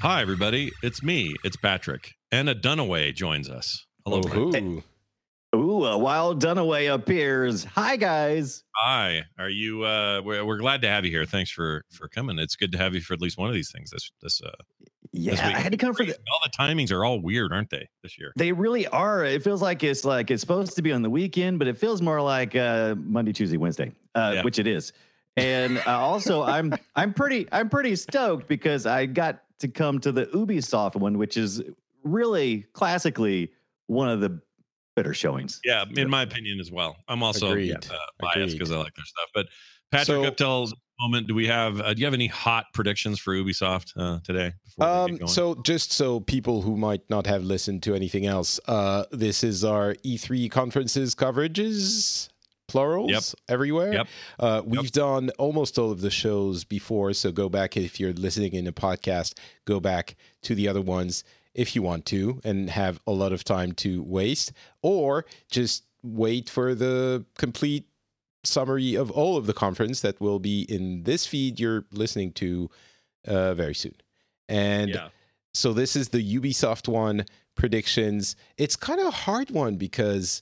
Hi, everybody. It's me. It's Patrick. Anna Dunaway joins us. Hello, Ooh. Ooh, a wild Dunaway appears. Hi, guys. Hi. Are you? We're glad to have you here. Thanks for coming. It's good to have you for at least one of these things. This Yeah, week. I had to come for the. All the timings are all weird, aren't they? This year. They really are. It feels like it's supposed to be on the weekend, but it feels more like Monday, Tuesday, Wednesday, which it is. And also, I'm pretty stoked because I got to come to the Ubisoft one, which is really classically one of the better showings. Yeah, in my opinion as well. I'm also biased because I like their stuff. But Patrick, up till the moment, do you have any hot predictions for Ubisoft today? So just so people who might not have listened to anything else, this is our E3 conferences coverages, plurals, everywhere. We've done almost all of the shows before, so go back if you're listening in a podcast, go back to the other ones if you want to and have a lot of time to waste, or just wait for the complete summary of all of the conference that will be in this feed you're listening to very soon. And so this is the Ubisoft one, predictions. It's kind of a hard one because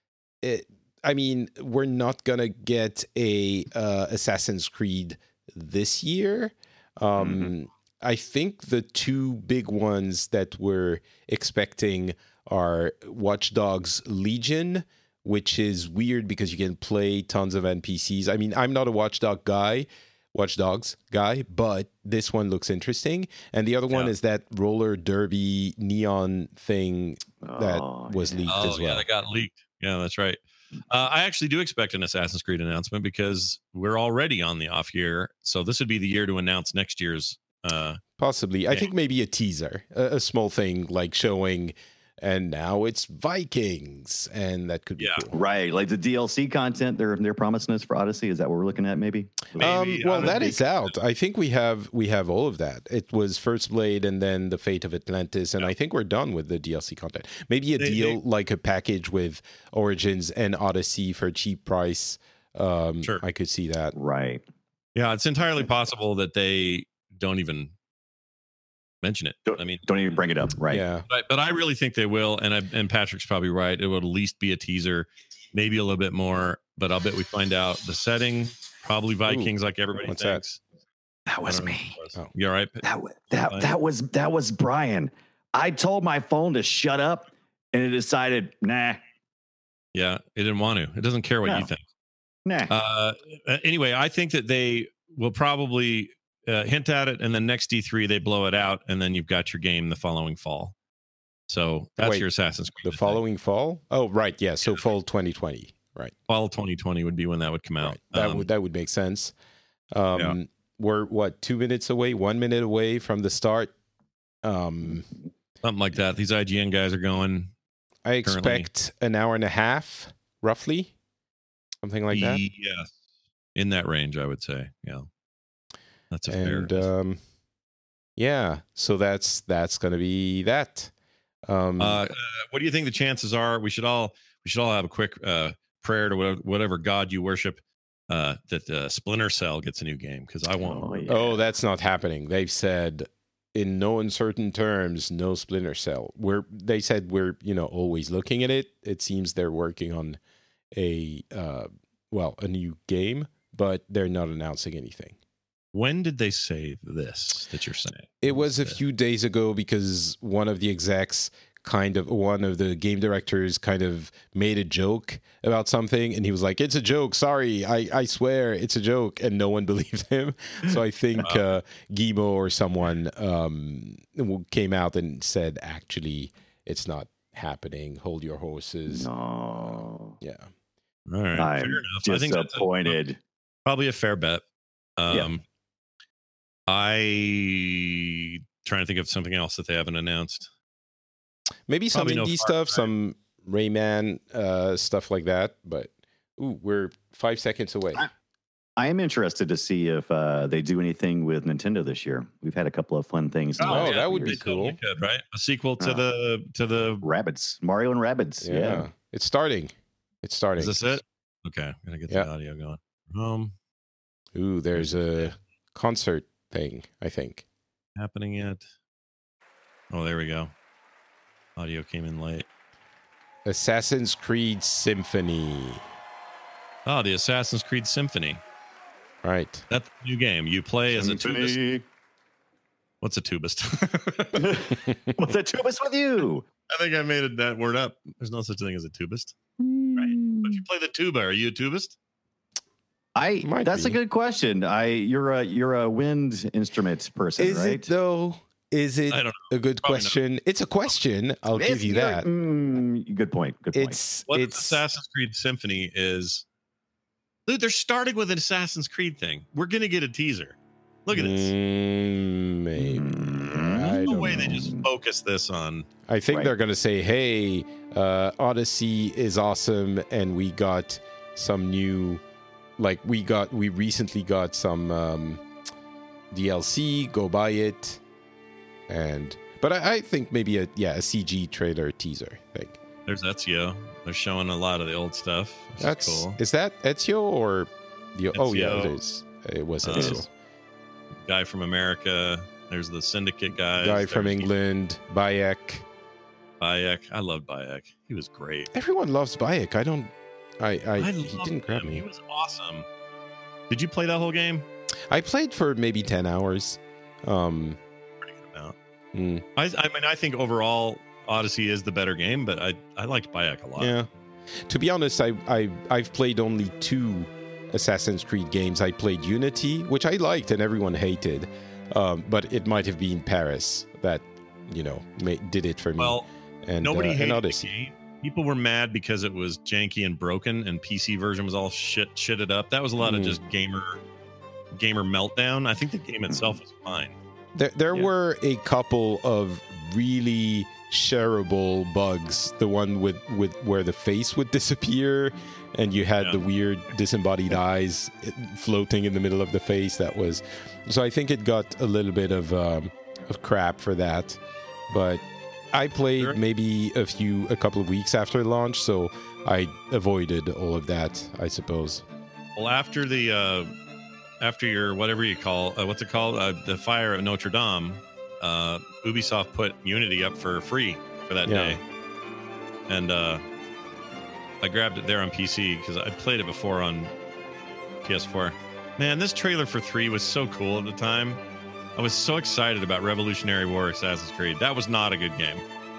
we're not gonna get a Assassin's Creed this year. I think the two big ones that we're expecting are Watch Dogs Legion, which is weird because you can play tons of NPCs. I mean, I'm not a Watch Dogs guy, but this one looks interesting. And the other one is that roller derby neon thing that was leaked as well. Yeah, that got leaked. Yeah, that's right. I actually do expect an Assassin's Creed announcement because we're already on the off year. So this would be the year to announce next year's. Possibly. I think maybe a teaser, a small thing like showing, and now it's Vikings, and that could be cool. Right, like the DLC content they're promising us for Odyssey. Is that what we're looking at? Maybe. Well, that is out. I think we have all of that. It was First Blade, and then the Fate of Atlantis, and I think we're done with the DLC content. Maybe a deal like a package with Origins and Odyssey for a cheap price. Sure, I could see that. Right. Yeah, it's entirely possible that they don't even mention it. Don't even bring it up. Right. Yeah. But I really think they will. And Patrick's probably right. It will at least be a teaser, maybe a little bit more, but I'll bet we find out the setting, probably Vikings. Like everybody thinks. That was me. You all right? That was Brian. I told my phone to shut up and it decided, nah. Yeah. It didn't want to. It doesn't care what you think. Nah. Anyway, I think that they will probably hint at it, and then next D3 they blow it out, and then you've got your game the following fall. So that's your Assassin's Creed. The following fall? Oh, right, yeah. So fall 2020, right? Fall 2020 would be when that would come out. Right. That would make sense. We're 2 minutes away, 1 minute away from the start. Something like that. These IGN guys are going. I expect an hour and a half, roughly, something like that. Yes, in that range, I would say. Yeah. That's fair. So that's going to be that. What do you think the chances are? We should all have a quick prayer to whatever god you worship that Splinter Cell gets a new game, because I want. Oh, that's not happening. They've said in no uncertain terms, no Splinter Cell. They said we're always looking at it. It seems they're working on a new game, but they're not announcing anything. When did they say this that you're saying? It was a few days ago because one of the execs one of the game directors kind of made a joke about something, and he was like, "It's a joke. Sorry, I swear it's a joke," and no one believed him. So I think Guillemot or someone came out and said, "Actually, it's not happening. Hold your horses." No. Yeah. All right. I'm fair enough. disappointed. I think that's probably a fair bet. I trying to think of something else that they haven't announced. Maybe some indie stuff, some Rayman stuff like that. But we're 5 seconds away. I am interested to see if they do anything with Nintendo this year. We've had a couple of fun things. That would be cool, could, right? A sequel to the Rabbids, Mario and Rabbids. Yeah, it's starting. Is this it? Okay, I'm gonna get the audio going. There's a concert thing, I think, happening yet. Oh, there we go. Audio came in late. Assassin's Creed Symphony. Oh, the Assassin's Creed Symphony. Right. That's a new game. You play as a tubist. What's a tubist? What's a tubist with you? I think I made that word up. There's no such thing as a tubist. Right. But if you play the tuba, are you a tubist? That's a good question. You're a wind instrument person, Is right? it though? Is it a good question? It's a question. I'll give you that. Good point. Good point. It's Assassin's Creed Symphony is. Dude, they're starting with an Assassin's Creed thing. We're gonna get a teaser. Look at this. Maybe. There's no way they just focus this on. I think they're gonna say, "Hey, Odyssey is awesome, and we got some new, like we recently got some DLC. Go buy it." But I think maybe a CG trailer teaser thing. There's Ezio. They're showing a lot of the old stuff. That's cool. Is that Ezio or the? Ezio. Oh yeah, it is. It was Ezio. Guy from America. There's the Syndicate guys. Guy from England. Bayek. I loved Bayek. He was great. Everyone loves Bayek. He didn't grab me. He was awesome. Did you play that whole game? I played for maybe 10 hours. Pretty good amount. I think overall Odyssey is the better game, but I liked Bayek a lot. Yeah. To be honest, I've played only 2 Assassin's Creed games. I played Unity, which I liked and everyone hated, but it might have been Paris that did it for me. Well, and nobody hated Odyssey. the game. People were mad because it was janky and broken, and PC version was all shitted up. That was a lot of just gamer meltdown. I think the game itself was fine. There were a couple of really shareable bugs. The one with where the face would disappear, and you had the weird disembodied eyes floating in the middle of the face. So I think it got a little bit of crap for that. But I played maybe a couple of weeks after launch, so I avoided all of that, I suppose. Well, after your whatever you call what's it called, the fire at Notre Dame, Ubisoft put Unity up for free for that day, and I grabbed it there on PC because I played it before on PS4. Man, this trailer for 3 was so cool at the time. I was so excited about Revolutionary War Assassin's Creed. That was not a good game.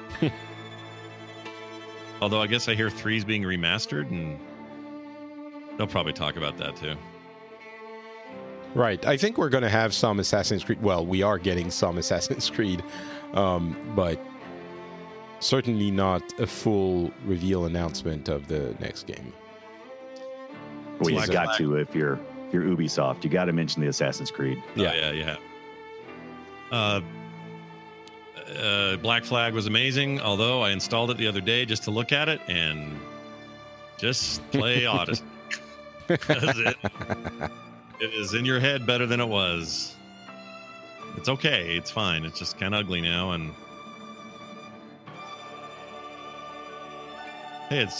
Although I guess I hear 3's being remastered, and they'll probably talk about that too. Right. I think we're going to have some Assassin's Creed. Well, we are getting some Assassin's Creed, but certainly not a full reveal announcement of the next game. Well, you got to if you're Ubisoft. You got to mention the Assassin's Creed. Yeah. Black Flag was amazing, although I installed it the other day just to look at it and just play Odyssey. It is in your head better than it was. It's okay. It's fine. It's just kind of ugly now. And hey, it's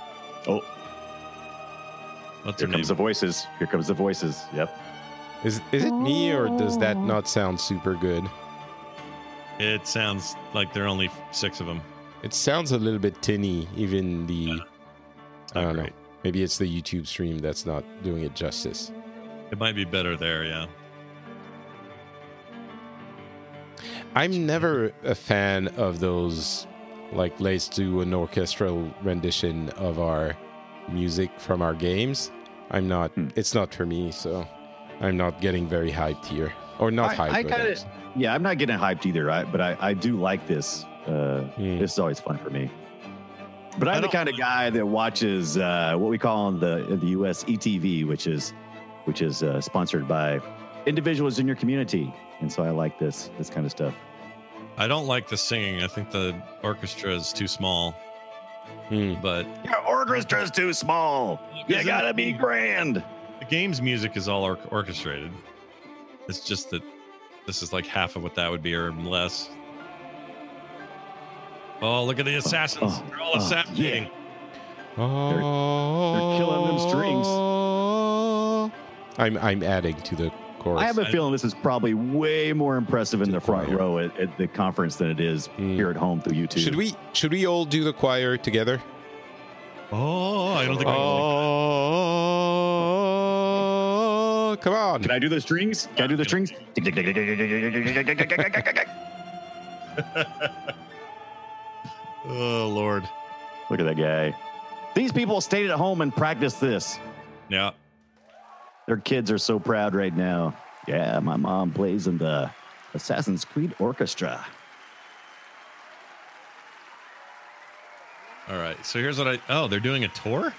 what's Here comes the voices. Here comes the voices. Yep. Is it me, or does that not sound super good? It sounds like there are only 6 of them. It sounds a little bit tinny, even the... I don't know. Maybe it's the YouTube stream that's not doing it justice. It might be better there, yeah. I'm never a fan of those, like, let's do an orchestral rendition of our music from our games. I'm not... It's not for me, so I'm not getting very hyped here. Or not hyped. Yeah, I'm not getting hyped either, but I do like this. This is always fun for me. But I'm the kind of guy that watches what we call in the U.S. ETV, which is sponsored by individuals in your community, and so I like this kind of stuff. I don't like the singing. I think the orchestra is too small. But your orchestra is too small. You gotta be grand. The game's music is all orchestrated. It's just that this is like half of what that would be, or less. Oh, look at the assassins! They're all assassinating. They're killing them strings. I'm adding to the course. I have a feeling this is probably way more impressive in the front row at the conference than it is here at home through YouTube. Should we all do the choir together? Oh, I don't think. Oh, come on! Can I do the strings? Can I do the strings? Oh Lord! Look at that guy. These people stayed at home and practiced this. Yeah. Their kids are so proud right now. Yeah, my mom plays in the Assassin's Creed Orchestra. All right. So here's what they're doing a tour?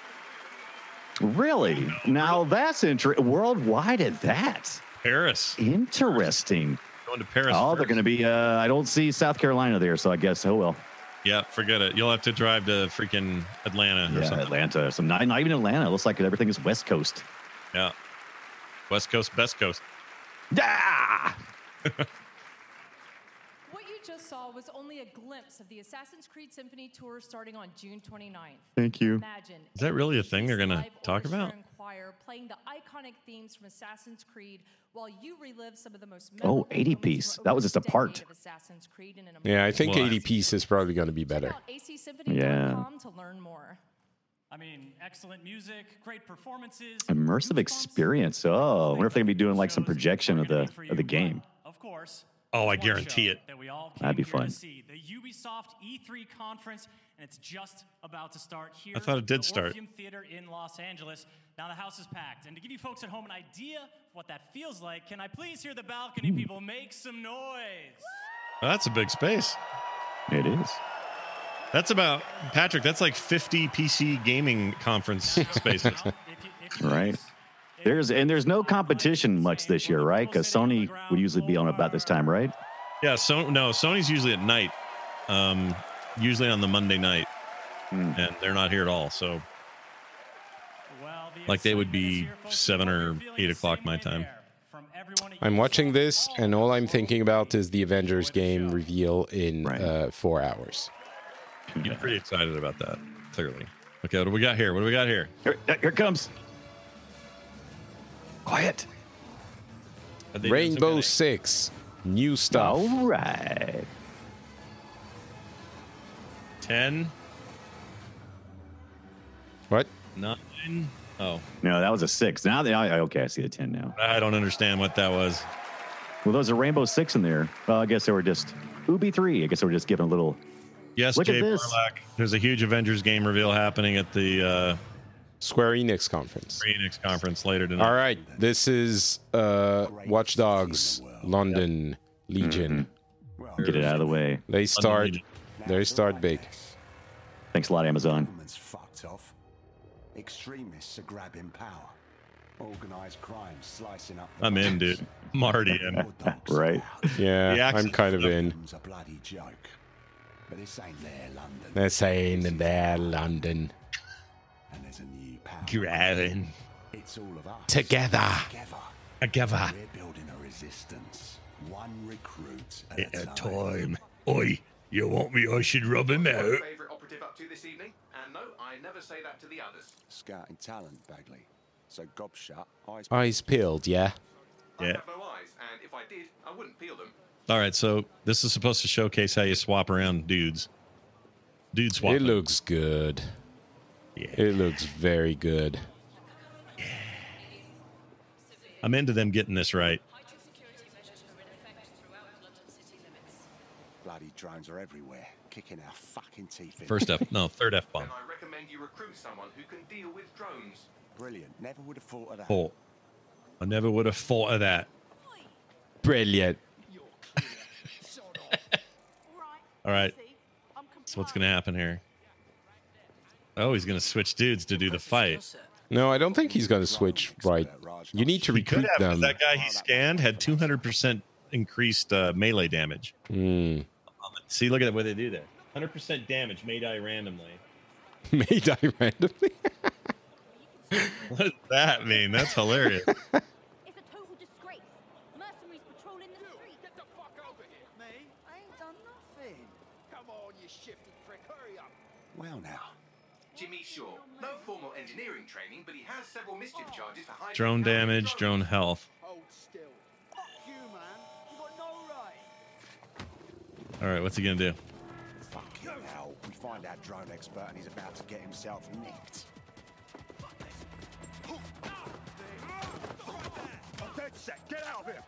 Really? Now that's interesting. Worldwide at that. Paris. Interesting. Going to Paris. Oh, first. they're going to be, I don't see South Carolina there, so I guess, oh well. Yeah, forget it. You'll have to drive to freaking Atlanta or something. Atlanta. Not even Atlanta. It looks like everything is West Coast. Yeah. West Coast, best coast. Ah! What you just saw was only a glimpse of the Assassin's Creed Symphony Tour starting on June 29th. Thank you. Imagine Is that really a thing they're going to talk about? Choir playing the iconic themes from Assassin's Creed while you relive some of the most 80 piece. That was just a part. Yeah, I think 80 piece is probably going to be better. Yeah. To learn more. I mean, excellent music, great performances, immersive experience. Oh, I wonder if they're gonna be doing like some projection of the game. Of course. Oh, I guarantee it. That'd be fun. The Ubisoft E3 conference, and it's just about to start here. I thought it did start. Orpheum Theater in Los Angeles. Now the house is packed, and to give you folks at home an idea of what that feels like, can I please hear the balcony people make some noise? Well, that's a big space. It is. That's about, Patrick, that's like 50 PC gaming conference spaces. Right. There's no competition much this year, right? Because Sony would usually be on about this time, right? Yeah, Sony's usually at night, usually on the Monday night, and they're not here at all. So, like, they would be 7 or 8 o'clock my time. I'm watching this, and all I'm thinking about is the Avengers game reveal in 4 hours. You're pretty excited about that, clearly. Okay, what do we got here? Here it comes. Quiet. Rainbow Six. New stuff. All right. 10. What? 9. Oh. No, that was a 6. Now okay, I see the 10 now. I don't understand what that was. Well, there's a Rainbow Six in there. Well, I guess they were just Ubi 3. I guess they were just giving a little. Yes, Look Jay at this. Barlack. There's a huge Avengers game reveal happening at the Square Enix conference. Later tonight. All right, this is Watch Dogs London Legion. Mm-hmm. Get it out of the way. They start big. Thanks a lot, Amazon. Fucked off. Extremists are grabbing power. Organized crime slicing up. I'm in, dude. I'm already in. Right. Yeah, I'm kind of in. It's a bloody joke. But this ain't their London. This ain't their London. And there's a new power. Grabbing. It's all of us. Together. Together. We're building a resistance. One recruit at a time. Oi, you want me? I should rub him out. Favorite operative up to this evening? And no, I never say that to the others. Scouting talent, Bagley. So gob shut, Eyes peeled, yeah. I have no eyes, and if I did, I wouldn't peel them. All right, so this is supposed to showcase how you swap around dudes. Dude swap. It looks good. Yeah. It looks very good. Yeah. I'm into them getting this right. Bloody drones are everywhere, kicking our fucking teeth in. Third F-bomb. Then I recommend you recruit someone who can deal with drones. Brilliant. Never would have thought of that. Oh, I never would have thought of that. Brilliant. All right. So what's going to happen here? Oh, he's going to switch dudes to do the fight. No, I don't think he's going to switch right. You need to recruit them. That guy he scanned had 200% increased melee damage. See, look at what they do there. 100% damage may die randomly. May die randomly? What does that mean? That's hilarious. It's a total disgrace. Mercenaries patrolling the street. Get the fuck over here. Me? I ain't done nothing. Come on, you shifty prick. Hurry up. Well now, Jimmy Shaw. No formal engineering training, but he has several mischief charges for high Drone damage, drone health. Hold still. Fuck you, man. You got no right. All right, what's he gonna do? Fucking hell. We find our drone expert and he's about to get himself nicked. I'm dead set. Get out of here.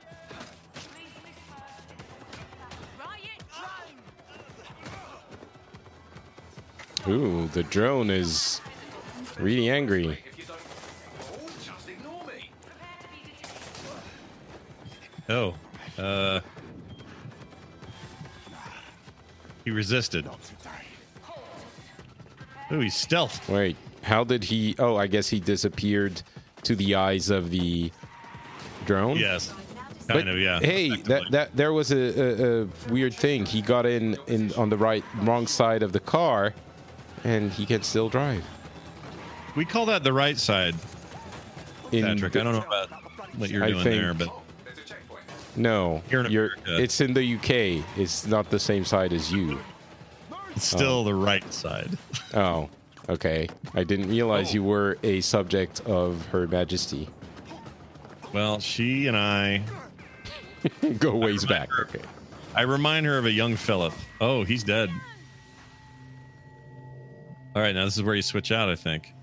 Ooh, the drone is really angry. Just ignore me. Oh, he resisted. Ooh, he's stealth. Wait, how did he? Oh, I guess he disappeared to the eyes of the drone. Yes, kind of. Yeah. Hey, that there was a weird thing. He got in on the wrong side of the car, and he can still drive. We call that the right side. Patrick, I don't know about what you're doing there, but no, here in America, it's in the UK. It's not the same side as you. It's still the right side. Oh, okay. I didn't realize you were a subject of Her Majesty. Well, she and I go ways back. Okay. I remind her of a young Philip. Oh, he's dead. All right, now this is where you switch out, I think.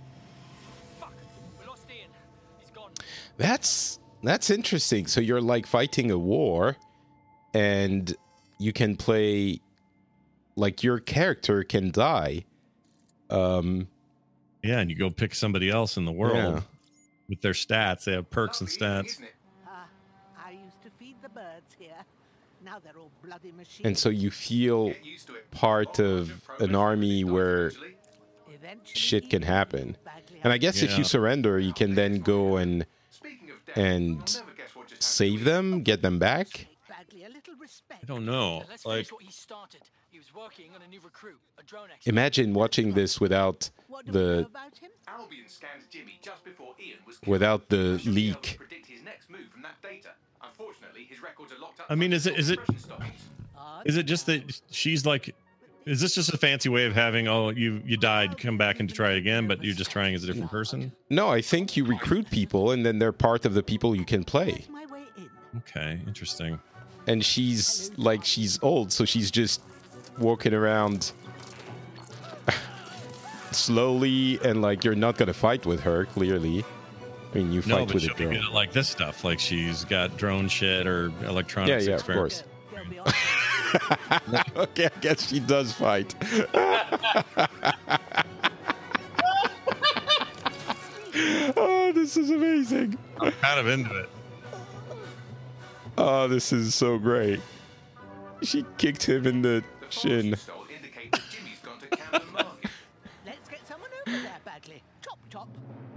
That's interesting. So you're like fighting a war, and you can play, like your character can die. Yeah, and you go pick somebody else in the world with their stats. They have perks and stats. I used to feed the birds here. Now they're all bloody machines. And so you feel part of an army where shit can happen. And I guess if you surrender, you can then go and save them, get them back. I don't know. Like, imagine watching this without the leak. I mean, is it just that she's like? Is this just a fancy way of having, oh, you died, come back and try it again, but you're just trying as a different person? No, I think you recruit people, and then they're part of the people you can play. Okay, interesting. And she's old, so she's just walking around slowly, and like you're not gonna fight with her. Clearly, I mean, you fight with a drone. Be like this stuff, like she's got drone shit or electronics. Yeah, of course. Okay, I guess she does fight. Oh, this is amazing. I'm kind of into it. Oh, this is so great. She kicked him in the chin. Let's get someone over there, Bagley. Chop.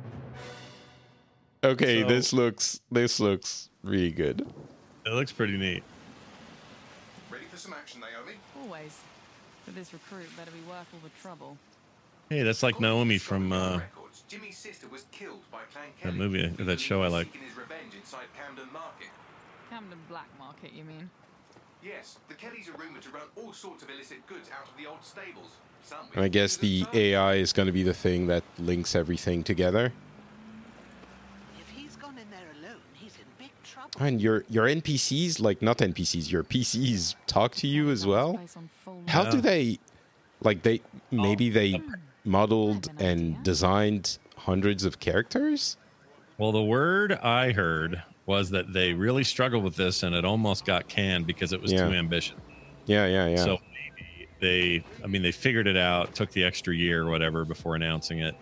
Okay, this looks really good. It looks pretty neat. Ready for some action, Naomi? Always. But this recruit better be worth all the trouble. Hey, that's like Naomi from Jimmy's sister was killed by Clan that movie, that show I like. His revenge inside Camden Market. Camden Black Market, you mean? Yes, the Kellys are rumored to run all sorts of illicit goods out of the old stables. And I guess the AI is going to be the thing that links everything together. If he's gone in there alone, he's in big trouble. And your NPCs, like not NPCs, your PCs talk to you as well. How do they, like they modeled and designed hundreds of characters? Well, the word I heard was that they really struggled with this, and it almost got canned because it was too ambitious. Yeah. So maybe they figured it out, took the extra year or whatever before announcing it.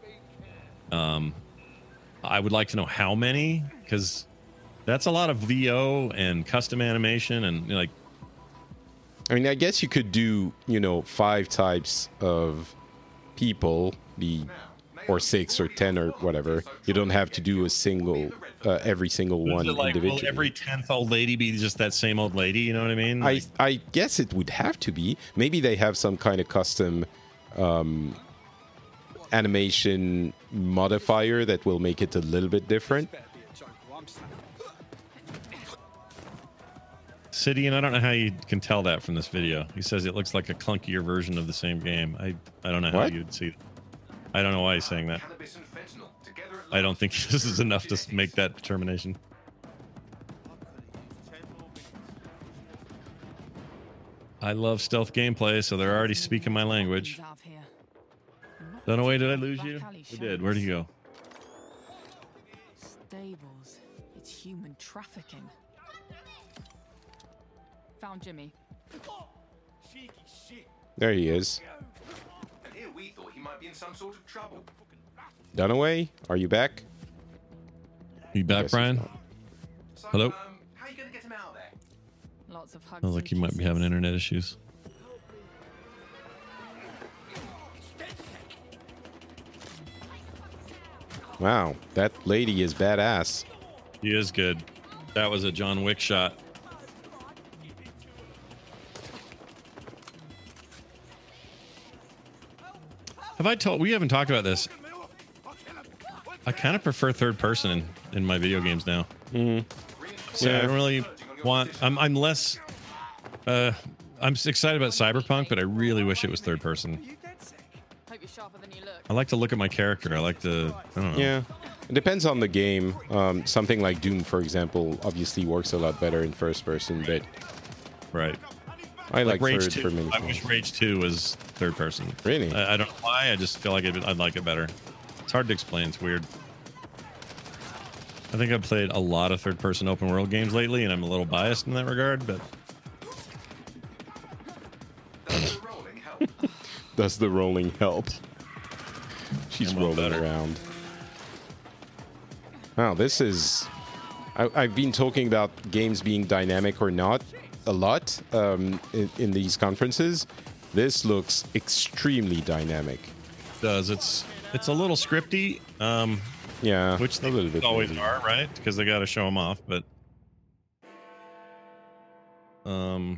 I would like to know how many, because that's a lot of VO and custom animation and like. I mean, I guess you could do 5 types of people, or 6 or 10 or whatever. You don't have to do a single every single one individually. Will every 10th old lady be just that same old lady? You know what I mean? Like, I guess it would have to be. Maybe they have some kind of custom animation modifier that will make it a little bit different. City, and I don't know how you can tell that from this video. He says it looks like a clunkier version of the same game. I don't know how you'd see I don't know why he's saying that. I don't think this is enough to make that determination. I love stealth gameplay, so they're already speaking my language. Don't know, wait, did I lose you? I did. Where'd he go? Stables. It's human trafficking. Found Jimmy. There he is. And here we thought he might be in some sort of trouble. Dunaway, are you back? You back, Brian? So, Hello? How are you going to get him out of there? Lots of hugs. Sounds like you might be having internet issues. Wow, that lady is badass. He is good. That was a John Wick shot. We haven't talked about this. I kind of prefer third person in my video games now. Mm-hmm. So I don't really want, I'm less, I'm excited about Cyberpunk, but I really wish it was third person. Hope you're sharper than you look. I like to look at my character. I like to, I don't know. Yeah, it depends on the game. Something like Doom, for example, obviously works a lot better in first person, but right. I like Rage third 2. for many. I wish Rage 2 was third person. Really? I don't know why. I just feel like I'd like it better. It's hard to explain. It's weird. I think I've played a lot of third person open world games lately, and I'm a little biased in that regard, but Does the rolling help? She's rolling better. around. Wow, this is... I've been talking about games being dynamic or not a lot in these conferences. This looks extremely dynamic. it does. It's a little scripty, yeah, which they a little bit always maybe. are, right? Because they got to show them off, but Well,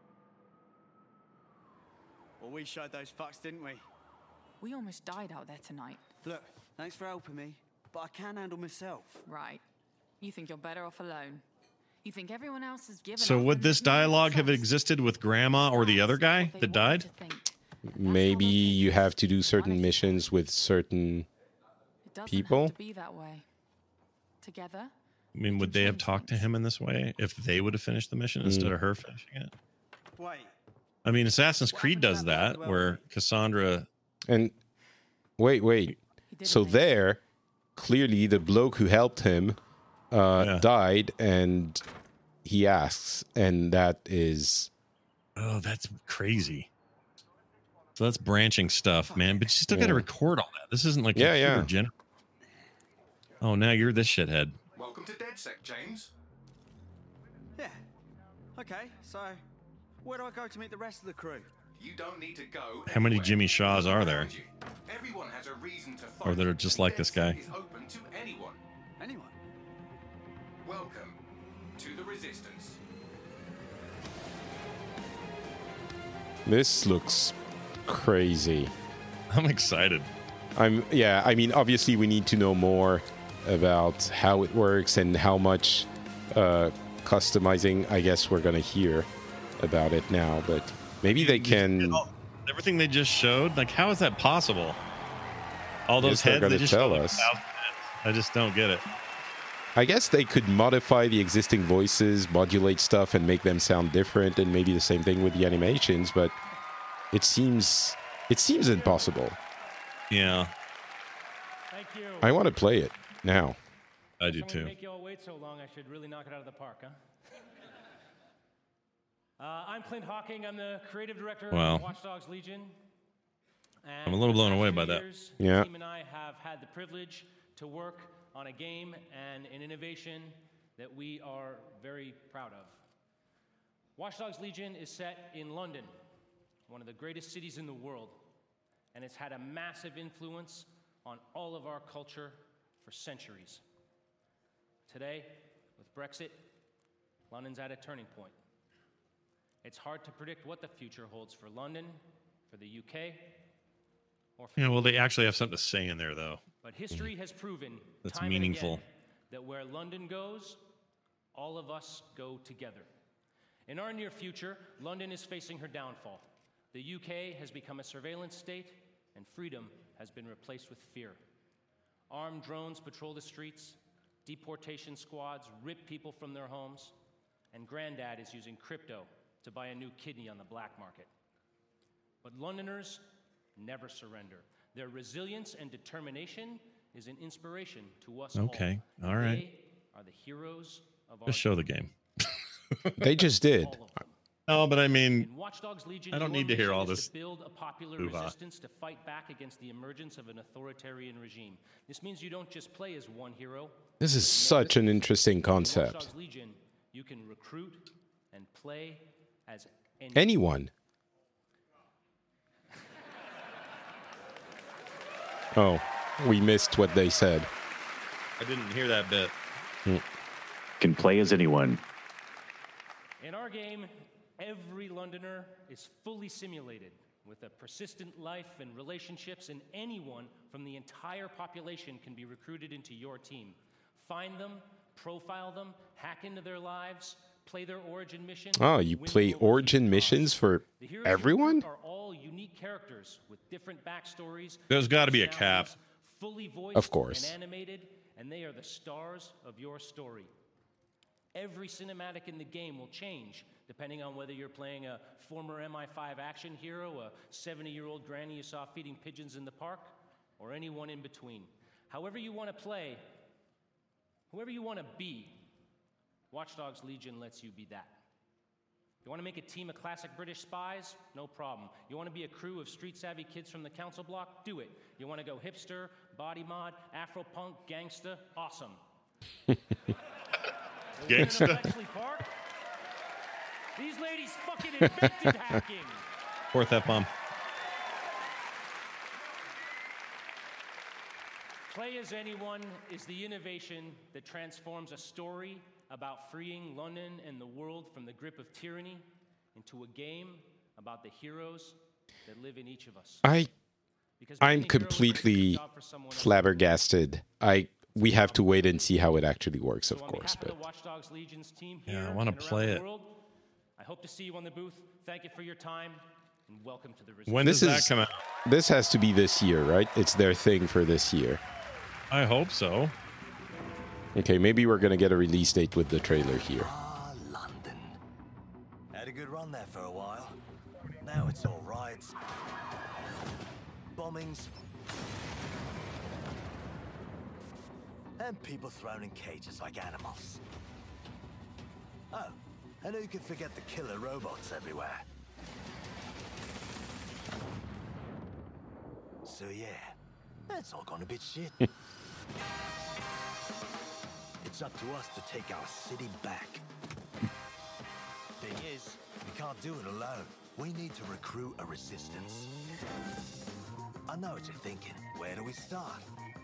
we showed those fucks, didn't we? We almost died out there tonight. Look, thanks for helping me, but I can handle myself. Right. You think you're better off alone. You think everyone else has given so up would and this there's no more dialogue have trust? existed with Grandma or the other guy that died? Maybe you have to do certain missions with certain It doesn't people. have to be that way. Together, I mean, would they have talked to him in this way if they would have finished the mission instead of her finishing it? Wait. I mean, Assassin's Creed does that, where Cassandra... And wait. So there, clearly the bloke who helped him died, and he asks, and that is... Oh, that's crazy. So that's branching stuff, man. But you still got to record all that. This isn't like computer generated. Oh, now you're this shithead. Welcome to DedSec, James. Yeah. Okay, so where do I go to meet the rest of the crew? You don't need to go. How many Jimmy Shaws are there? Everyone has a reason to Or that are just like this guy? is open to anyone. Anyone? Welcome to the Resistance. This looks crazy. I'm excited. I mean, obviously we need to know more about how it works and how much customizing I guess we're gonna hear about it now, but maybe they can... Everything they just showed, like, how is that possible? All those they're heads gonna they just tell showed, like, us. 1,000 heads. I just don't get it. I guess they could modify the existing voices, modulate stuff, and make them sound different, and maybe the same thing with the animations, but it seems impossible. Yeah. Thank you. I want to play it now. I do If I'm gonna too. make you all wait so long, I should really knock it out of the park, huh? I'm Clint Hawking. I'm the creative director Wow. of Watch Dogs Legion. And I'm a little blown for the away past by few that. years, Yeah. The team and I have had the privilege to work on a game and an innovation that we are very proud of. Watch Dogs Legion is set in London, one of the greatest cities in the world, and it's had a massive influence on all of our culture for centuries. Today, with Brexit, London's at a turning point. It's hard to predict what the future holds for London, for the UK, or for Yeah, well, they actually have something to say in there, though. But history has proven That's time meaningful. and again that where London goes, all of us go together. In our near future, London is facing her downfall. The UK has become a surveillance state, and freedom has been replaced with fear. Armed drones patrol the streets, deportation squads rip people from their homes, and Granddad is using crypto to buy a new kidney on the black market. But Londoners never surrender. Their resilience and determination is an inspiration to us all. Okay, all right. They are the heroes of our Just show the game. They just did. No, but I mean, in Watch Dogs Legion, I don't need to hear all this. To build a popular resistance to fight back against the emergence of an authoritarian regime. This means you don't just play as one hero. This is such an interesting concept. In Watch Dogs Legion, you can recruit and play as anyone. Oh, we missed what they said. I didn't hear that bit. Can play as anyone. In our game, every Londoner is fully simulated with a persistent life and relationships, and anyone from the entire population can be recruited into your team. Find them, profile them, hack into their lives, play their origin mission. Oh, you play origin missions for everyone? Are all unique characters with different backstories. There's got to be a cap. Fully voiced of course. And animated, and they are the stars of your story. Every cinematic in the game will change depending on whether you're playing a former MI5 action hero, a 70-year-old granny you saw feeding pigeons in the park, or anyone in between. However you want to play, whoever you want to be, Watch Dogs Legion lets you be that. You want to make a team of classic British spies? No problem. You want to be a crew of street-savvy kids from the council block? Do it. You want to go hipster, body mod, Afro-punk, gangsta? Awesome. Gangsta. Park? These ladies fucking invented hacking. Fourth F-bomb. Play as Anyone is the innovation that transforms a story about freeing London and the world from the grip of tyranny into a game about the heroes that live in each of us. I'm completely flabbergasted. We have to wait and see how it actually works, of course. But yeah, I want to play it. I hope to see you on the booth. Thank you for your time, and welcome to the Resistance. When does that come out? This has to be this year, right? It's their thing for this year. I hope so. Okay, maybe we're going to get a release date with the trailer here. London. Had a good run there for a while. Now it's all riots, bombings, and people thrown in cages like animals. Oh, and who could forget the killer robots everywhere? So yeah, that's all gone a bit shit. It's up to us to take our city back. Thing is, we can't do it alone. We need to recruit a resistance. I know what you're thinking. Where do we start?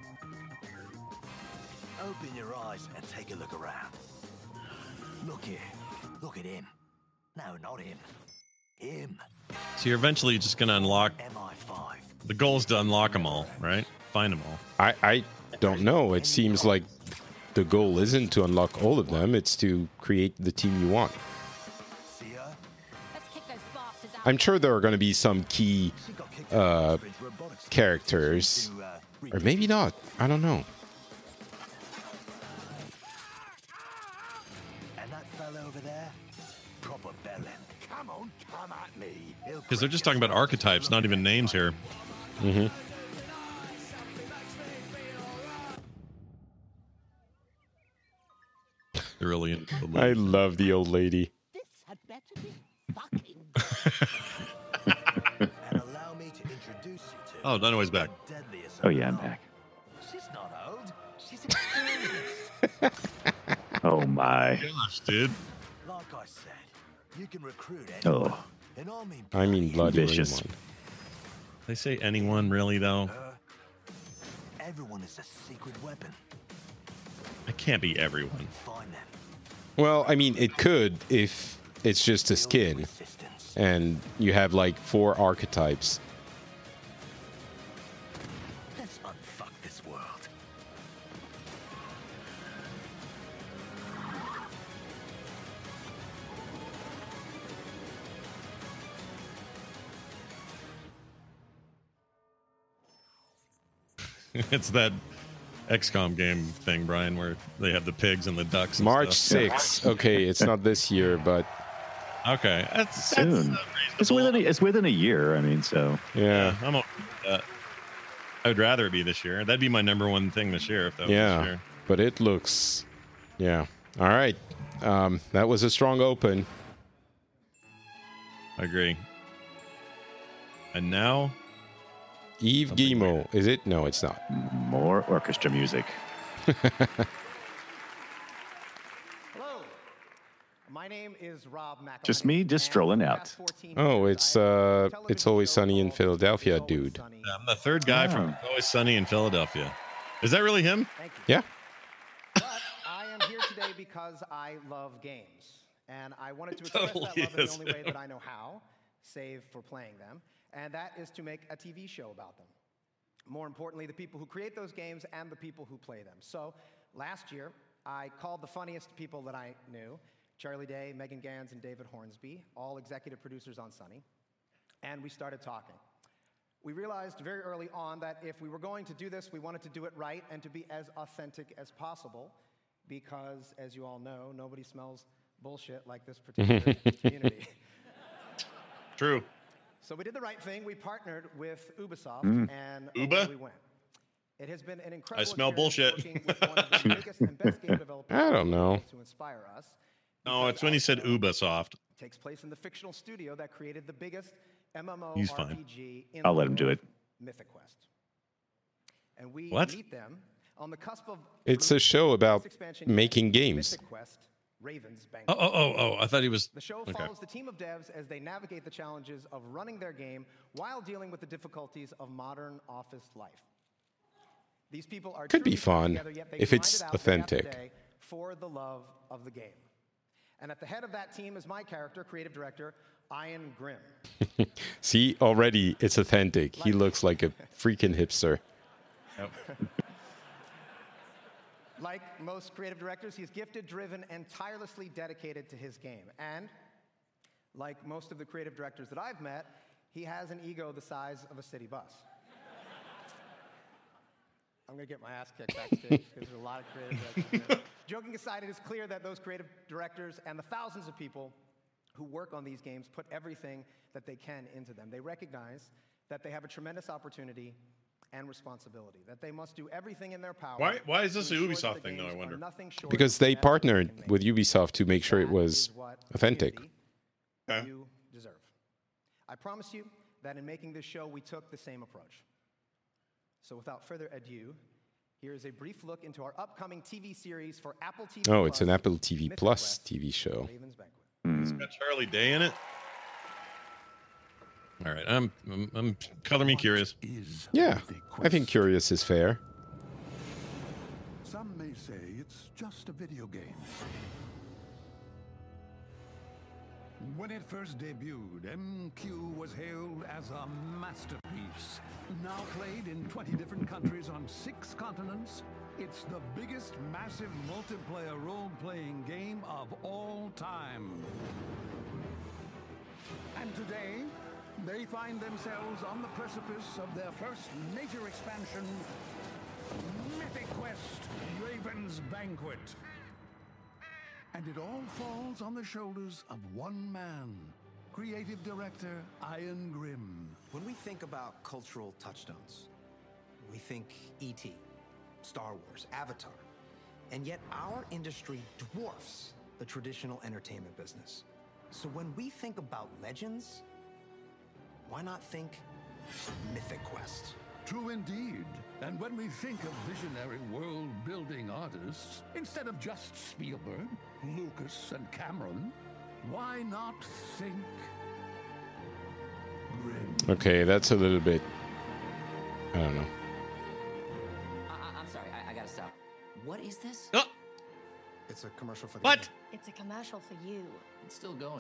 Open your eyes and take a look around. Look here. Look at him. No, not him. Him. So you're eventually just going to unlock... MI5. The goal is to unlock them all, right? Find them all. I don't know. It seems like the goal isn't to unlock all of them. It's to create the team you want. I'm sure there are going to be some key characters. Or maybe not. I don't know. And that fella over there? Proper bellend. Come on, come at me. Because they're just talking about archetypes, not even names here. Mm-hmm. They're really into the I love the old lady. This had better be fucking. And allow me to introduce you to Oh, Dunaway's back. Oh yeah, I'm back. She's not old. She's experienced. Oh my. Gosh, dude. Like I said, you can recruit anyone. Oh. And I mean bloody Vicious. anyone. They say anyone, really, though? Everyone is a secret weapon. It can't be everyone. Find them. Well, I mean, it could if it's just a skin. And you have like 4 archetypes. Let's unfuck this world. It's that XCOM game thing, Brian, where they have the pigs and the ducks. And March stuff. 6th. Okay, it's not this year, but okay, that's soon. It's within a year. I mean, so yeah, I'm okay with that. I would rather it be this year. That'd be my number one thing this year. If that was this year. But it looks, yeah. All right, that was a strong open. I agree. And now, Yves Guillemot. Is it? No, it's not. More orchestra music. Hello. My name is Rob McElhenney. Just me, just strolling out. Oh, it's Always Sunny in Philadelphia, dude. I'm the third guy from Always Sunny in Philadelphia. Is that really him? Yeah. But I am here today because I love games. And I wanted to express that love in the only way that I know how, save for playing them. And that is to make a TV show about them. More importantly, the people who create those games and the people who play them. So last year, I called the funniest people that I knew, Charlie Day, Megan Gans, and David Hornsby, all executive producers on Sunny, and we started talking. We realized very early on that if we were going to do this, we wanted to do it right and to be as authentic as possible because, as you all know, nobody smells bullshit like this particular community. True. So we did the right thing. We partnered with Ubisoft, and away we went. It has been an incredible. I smell bullshit. Working with one of the biggest and best game developers I don't know. To inspire us. No, it's when he said Ubisoft. Takes place in the fictional studio that created the biggest MMO He's fine. RPG in I'll the let him do world, it. Mythic Quest. And we What? meet them on the cusp of. It's a show about making games. Mythic Quest. Raven's Banquet. Oh! I thought he was. The show follows the team of devs as they navigate the challenges of running their game while dealing with the difficulties of modern office life. These people are Could be truly fun together, yet they if grind it's it out day after authentic. day for the love of the game. And at the head of that team is my character, creative director, Ian Grimm. See, already it's authentic. He looks like a freaking hipster. Yep. Like most creative directors, he's gifted, driven, and tirelessly dedicated to his game. And like most of the creative directors that I've met, he has an ego the size of a city bus. I'm going to get my ass kicked backstage because there's a lot of creative directors here. Joking aside, it is clear that those creative directors and the thousands of people who work on these games put everything that they can into them. They recognize that they have a tremendous opportunity and responsibility, that they must do everything in their power. Why is this a Ubisoft thing, though, I wonder? Because they partnered with Ubisoft to make sure it was authentic. You deserve. I promise you that in making this show, we took the same approach. So without further ado, here is a brief look into our upcoming TV series for Apple TV+. Oh, it's an Apple TV Plus TV show. Raven's Banquet. It's got Charlie Day in it. All right, I'm color me curious. Yeah, I think curious is fair. Some may say it's just a video game. When it first debuted, MQ was hailed as a masterpiece. Now played in 20 different countries on 6 continents, it's the biggest massive multiplayer role-playing game of all time. And today, they find themselves on the precipice of their first major expansion, Mythic Quest: Raven's Banquet. And it all falls on the shoulders of one man, creative director Ian Grimm. When we think about cultural touchstones, we think E.T., Star Wars, Avatar, and yet our industry dwarfs the traditional entertainment business. So when we think about legends, why not think Mythic Quest? True indeed. And when we think of visionary world-building artists, instead of just Spielberg, Lucas, and Cameron, why not think Grimm? Okay, that's a little bit... I don't know. I'm sorry, I gotta stop. What is this? Oh. It's a commercial for the What? game. It's a commercial for you. It's still going.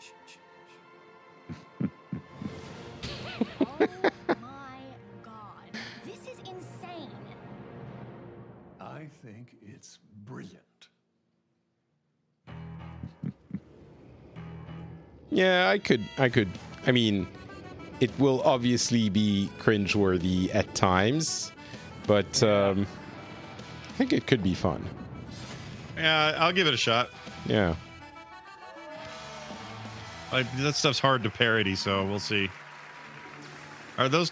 Oh my god. This is insane. I think it's brilliant. Yeah, I mean, it will obviously be cringeworthy at times, but I think it could be fun. Yeah, I'll give it a shot. Yeah. That stuff's hard to parody, so we'll see. Are those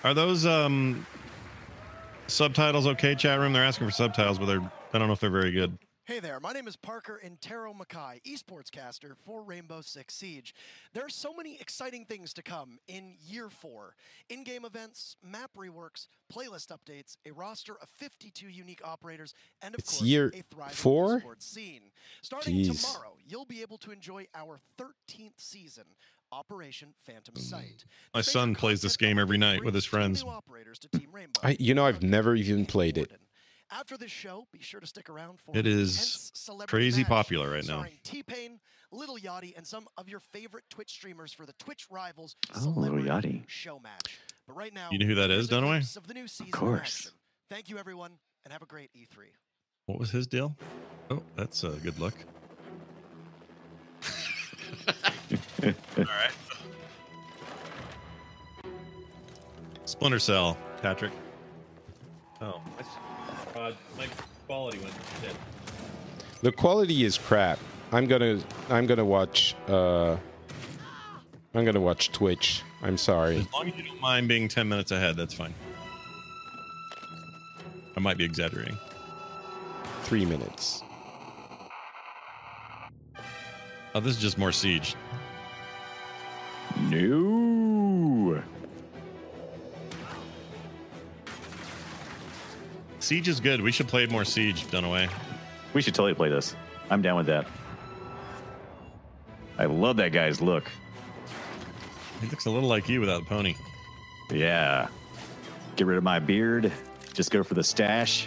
subtitles okay, chat room? They're asking for subtitles, but I don't know if they're very good. Hey there, my name is Parker Intero Mackay, esports caster for Rainbow Six Siege. There are so many exciting things to come in Year 4. In-game events, map reworks, playlist updates, a roster of 52 unique operators, and of course, Year a thriving 4? esports scene. Starting tomorrow, you'll be able to enjoy our 13th season, Operation Phantom Sight. My son plays this game every night with his friends. I've never even played it. After this show, be sure to stick around for it is crazy popular right now. T-Pain, Little Yachty, and some of your favorite Twitch streamers for the Twitch Rivals Little Yachty show match. But right now, you know who that is, Dunaway? Of course. Thank you, everyone, and have a great E3. What was his deal? Oh, that's a good look. All right. Splinter Cell, Patrick. Oh, my quality went dead. The quality is crap. I'm gonna watch Twitch. I'm sorry. As long as you don't mind being 10 minutes ahead, that's fine. I might be exaggerating. 3 minutes. Oh, this is just more Siege. No. Siege is good. We should play more Siege, Dunaway. We should totally play this. I'm down with that. I love that guy's look. He looks a little like you without a pony. Yeah. Get rid of my beard. Just go for the stash.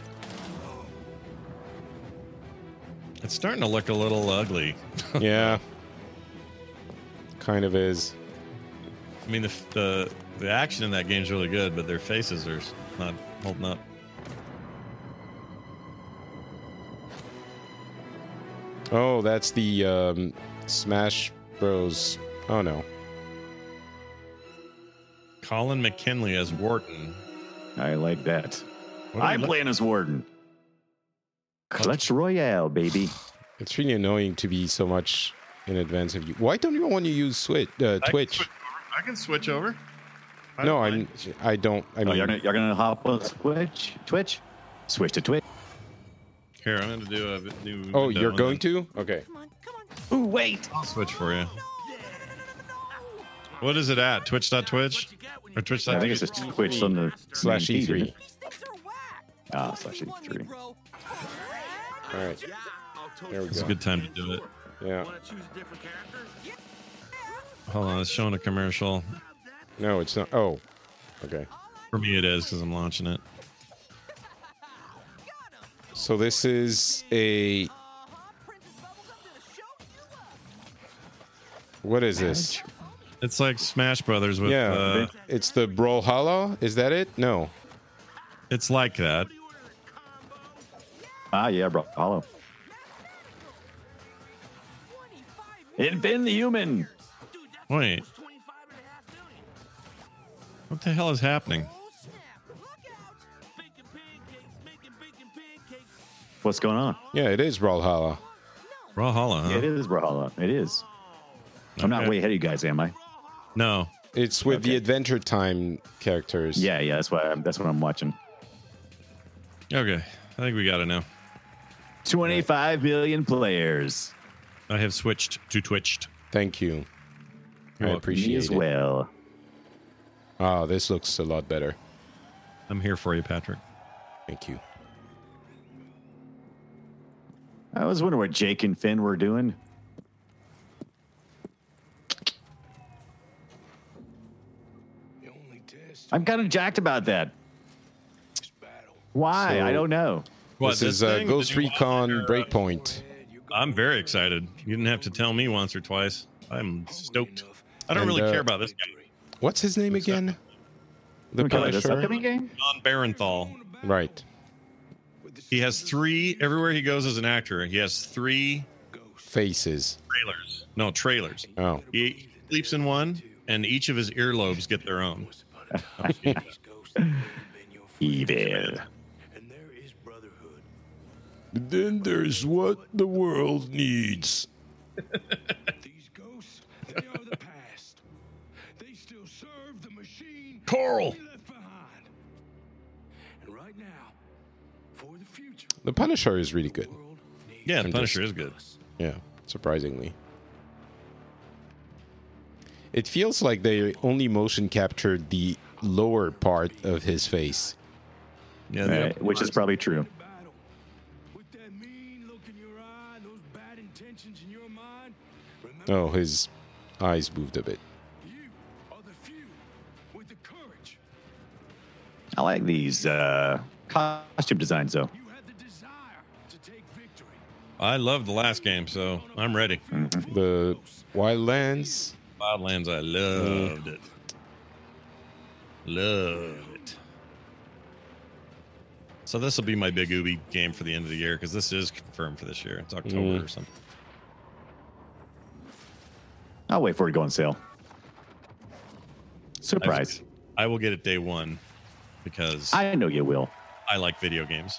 It's starting to look a little ugly. Yeah. Kind of is. I mean, the action in that game is really good, but their faces are not holding up. Oh, that's the Smash Bros. Oh, no. Colin McKinley as Warden. I like that. I'm playing as Warden. Clutch Royale, baby. It's really annoying to be so much in advance of you. Why don't you want to use Twitch? I can switch over. I don't. I mean, you're gonna hop on Twitch. Switch to Twitch. Here, I'm gonna do a new. Oh, you're going to? Okay. Ooh, wait. I'll switch for you. What is it at? Twitch.twitch? Or Twitch.tv? I think it's just Twitch on the /E3. /E3. All right. There we It's go. a good time to do it. Yeah. Hold on, it's showing a commercial. No, it's not. Oh, okay. For me, it is because I'm launching it. So this is a. What is this? It's like Smash Brothers with. Yeah, it's the Brawlhalla. Is that it? No. It's like that. Ah, yeah, Brawlhalla. Invent the human. Wait. What the hell is happening? What's going on? Yeah, it is Brawlhalla. Brawlhalla, huh? Yeah, it is Brawlhalla. It is. I'm not way ahead of you guys, am I? No. It's with the Adventure Time characters. Yeah, that's what I'm watching. Okay, I think we got it now. 25 million players. I have switched to Twitched. Thank you. I appreciate Me as it. well. Oh, this looks a lot better. I'm here for you, Patrick. Thank you. I was wondering what Jake and Finn were doing. I'm kind of jacked about that. Why? So, I don't know. This is Ghost Recon Breakpoint. I'm very excited. You didn't have to tell me once or twice. I'm stoked. I don't really care about this guy. What's his name again? The Punisher? Punisher? Game? John Barenthal. Right. He has 3, everywhere he goes as an actor, he has 3 faces. Trailers. No, trailers. Oh. He sleeps in one, and each of his earlobes get their own. Evil. Then there's what the world needs. These ghosts, they are the past. They still serve the machine Carl. we left behind. And right now, for the future. The Punisher is really good. Yeah, the Punisher is good. Yeah, surprisingly. It feels like they only motion captured the lower part of his face. Yeah, which is probably true. Oh, his eyes moved a bit. I like these costume designs, though. I loved the last game, so I'm ready. The Wildlands. Wildlands, I loved it. Loved it. So this will be my big Ubi game for the end of the year, because this is confirmed for this year. It's October or something. I'll wait for it to go on sale. Surprise. I will get it day one, because I know you will. I like video games.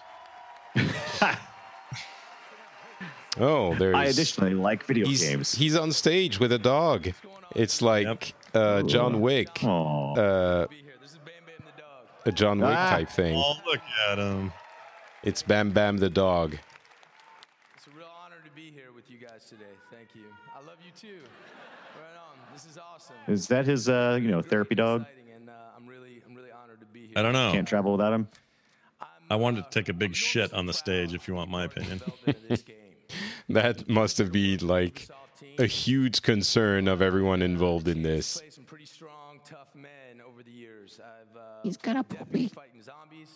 Oh, there's. I additionally like video games. He's on stage with a dog. It's like John Wick. A John Wick type thing. Oh, look at him. It's Bam Bam the dog. It's a real honor to be here with you guys today. Thank you. I love you too. Right on. This is awesome. Is that his therapy dog? And I'm really honored to be here. I don't know. Can't travel without him. I wanted to take a big shit on the stage, if you want my opinion. That must have been like a huge concern of everyone involved in this. Some pretty strong, tough men over the years. He's got a puppy. Fighting zombies,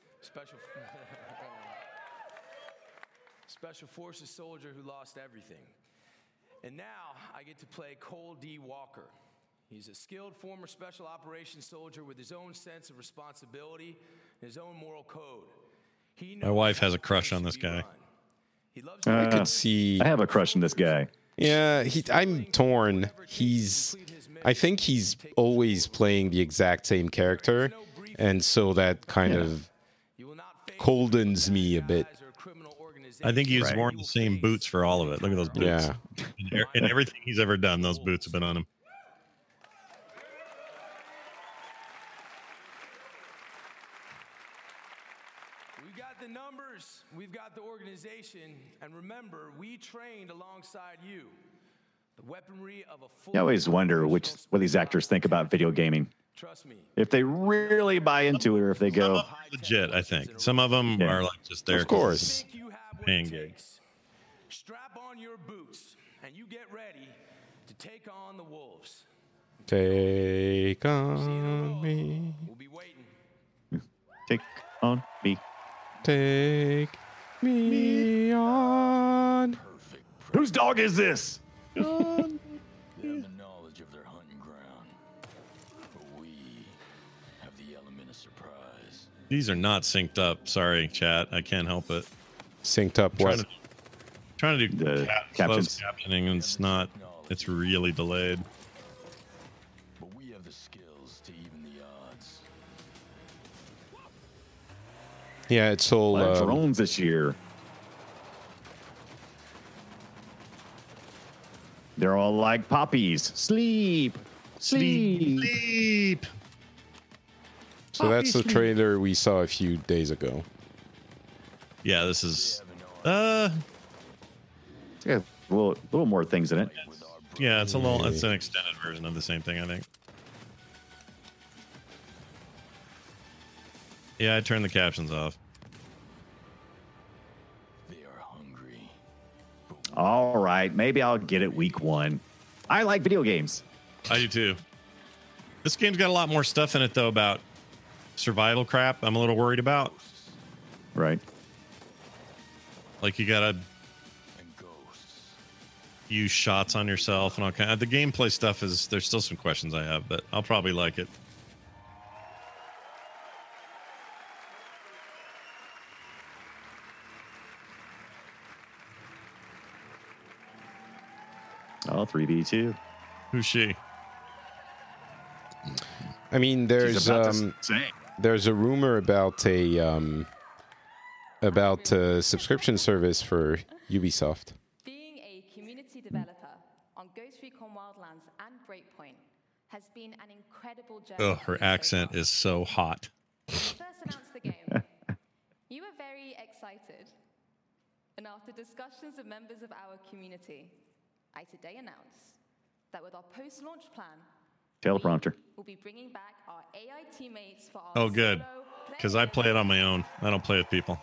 special forces soldier who lost everything. And now I get to play Cole D. Walker. He's a skilled former special operations soldier with his own sense of responsibility and his own moral code. My wife has a crush on this guy. I could see. I have a crush on this guy. Yeah, I'm torn. I think he's always playing the exact same character, and so that kind of coldens me a bit. I think he's worn the same boots for all of it. Look at those boots. Yeah. In everything he's ever done, those boots have been on him. We've got the numbers, we've got the organization, and remember, we trained alongside you. The weaponry of a full. I always wonder what these actors think about video gaming. Trust me. If they really buy into it, or if they go legit, I think some of them are like just there. Of course. Paying gigs. Strap on your boots, and you get ready to take on the wolves. Take on me. We'll be waiting. Take on me. Take me on. Whose dog is this? They have the knowledge of their hunting ground, but we have the element of surprise. These are not synced up. Sorry, chat. I can't help it. Synced up what? Trying to do the closed captioning, and it's not. It's really delayed. But we have the skills to even the odds. Yeah, it's all drones this year. They're all like poppies. Sleep. Sleep. So that's the trailer we saw a few days ago. Yeah, this is. It's got a little more things in it. Yeah, it's a little. It's an extended version of the same thing, I think. Yeah, I turned the captions off. All right, maybe I'll get it week 1. I like video games. I do too. This game's got a lot more stuff in it, though, about survival crap I'm a little worried about. Right. Like, you gotta use shots on yourself and all kind of. The gameplay stuff is, there's still some questions I have, but I'll probably like it. Oh, 3v2. Who's she? I mean, there's a rumor about a about a subscription service for Ubisoft. Being a community developer on Ghost Recon Wildlands and Breakpoint has been an incredible journey. Oh, her accent is so hot. When we first announced the game, you were very excited. And after discussions with members of our community, I today announce that with our post-launch plan, teleprompter, we'll be bringing back our AI teammates for our Oh, good. Because I play it on my own. I don't play with people.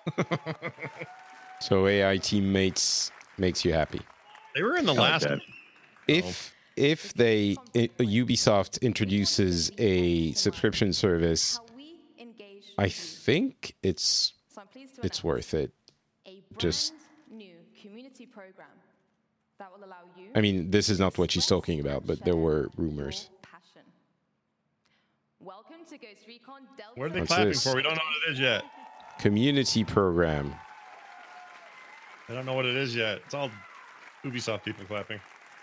So AI teammates makes you happy. They were in the last one. If Ubisoft introduces a subscription service, I think it's worth it. Just new community program that will allow you. I mean, this is not what she's talking about, but there were rumors. Welcome to Ghost Recon Delta. What are they What's clapping this? for? We don't know what it is yet. Community program. I don't know what it is yet. It's all Ubisoft people clapping.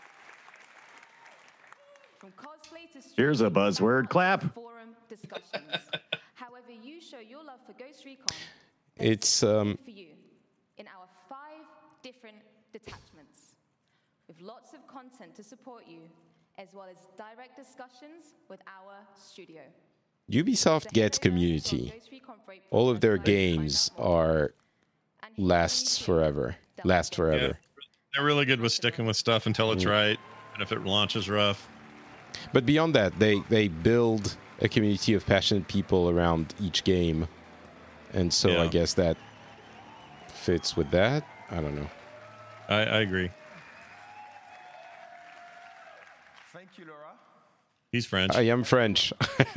From cosplay to Here's a buzzword. Clap. Forum discussions. However, you show your love for Ghost Recon. It's For you, in our 5 different detachments, with lots of content to support you, as well as direct discussions with our studio. Ubisoft gets community. All of their games last forever. Yeah, they're really good with sticking with stuff until it's right, and if it launches rough. But beyond that, they build a community of passionate people around each game. And so I guess that fits with that. I don't know. I agree. Thank you, Laura. He's French. I am French.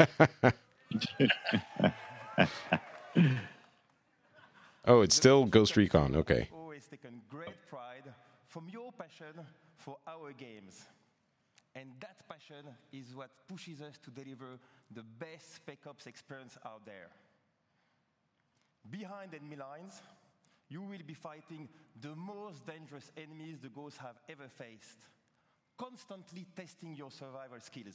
Oh, it's still Ghost Recon. Okay. Always taken great pride from your passion for our games. And that passion is what pushes us to deliver the best Spec Ops experience out there. Behind enemy lines, you will be fighting the most dangerous enemies the Ghosts have ever faced, constantly testing your survival skills.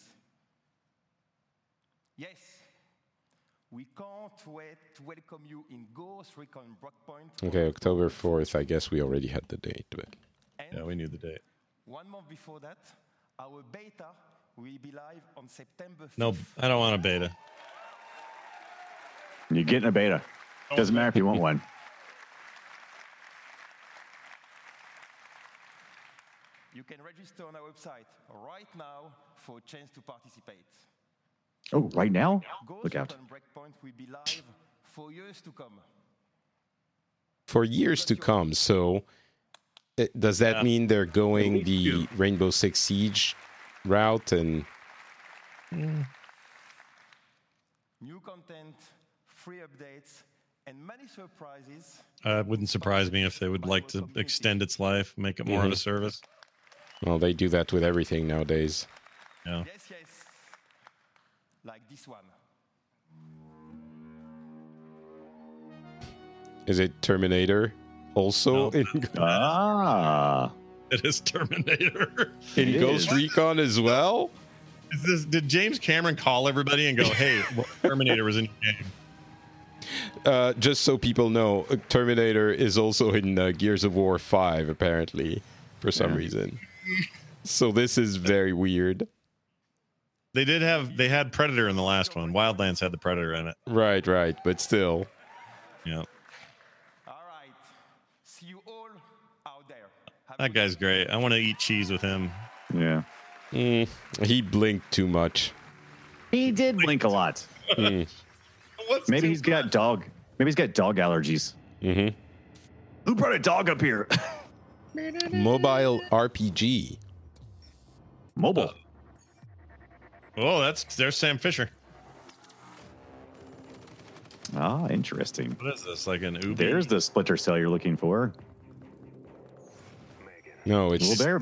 Yes, we can't wait to welcome you in Ghost Recon Breakpoint. Okay, October 4th. I guess we already had the date, but yeah, we knew the date. 1 month before that, our beta will be live on September 5th. No, I don't want a beta. You're getting a beta. Doesn't matter if you want one. You can register on our website right now for a chance to participate. Oh, right now? Look out. Ghost Recon Breakpoint will be live for years to come. for years to come. So does that mean they're going the Rainbow Six Siege route and new content, free updates, and many surprises? It wouldn't surprise me if they would like to extend its life, make it more of a service. Well, they do that with everything nowadays. Yeah. Yes, yes. Like this one. Is it Terminator also? No. It is Terminator. In Ghost Recon as well? Did James Cameron call everybody and go, hey, Terminator was in your game? Just so people know, Terminator is also in Gears of War 5, apparently, for some reason. So this is very weird. They had Predator in the last one. Wildlands had the Predator in it. Right, but still. Yeah. All right. See you all out there. That guy's great. I want to eat cheese with him. Yeah. He blinked too much. He did blink a lot. Maybe he's got dog allergies. Mm-hmm. Who brought a dog up here? Mobile RPG. Mobile. Oh, there's Sam Fisher. Ah, interesting. What is this? Like an Ubi? There's the Splinter Cell you're looking for. No, it's their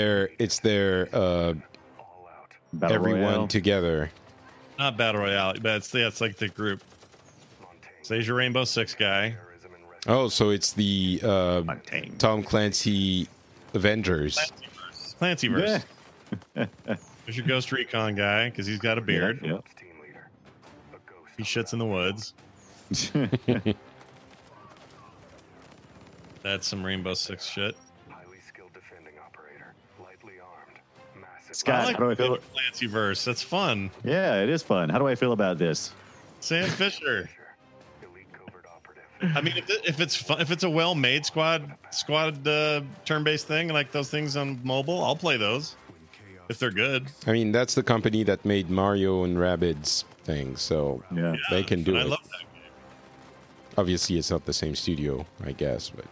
everyone Royale. together. Not Battle Royale, but it's like the group. So he's your Rainbow Six guy. Oh, so it's the Tom Clancy Avengers. Clancyverse. There's your Ghost Recon guy, because he's got a beard. Yeah. He shits in the woods. That's some Rainbow Six shit. Highly skilled defending operator, lightly armed, massive. Scott, how do I feel? Clancyverse. That's fun. Yeah, it is fun. How do I feel about this? Sam Fisher. I mean, if it's fun, if it's a well-made squad turn-based thing, like those things on mobile, I'll play those if they're good. I mean, that's the company that made Mario and Rabbids thing, so they can do it. I love that game. Obviously, it's not the same studio, I guess, but.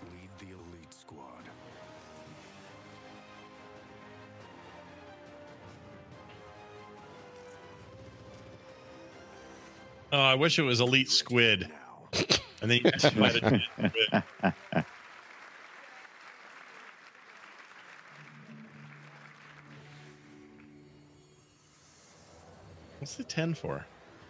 Oh, I wish it was Elite Squid. And then you just fight a squid. What's the 10 for?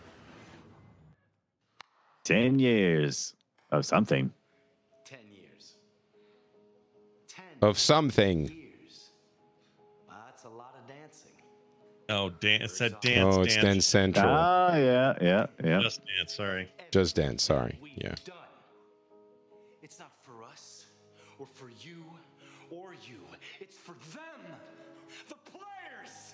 10 years of something. 10 years. 10 of something. That's a lot of dancing. Oh, dance. It said dance. Oh, it's Dance Central. Oh, yeah. Just Dance, sorry. Just Dance, sorry. Yeah. It's not for us, or for you, or you. It's for them, the players.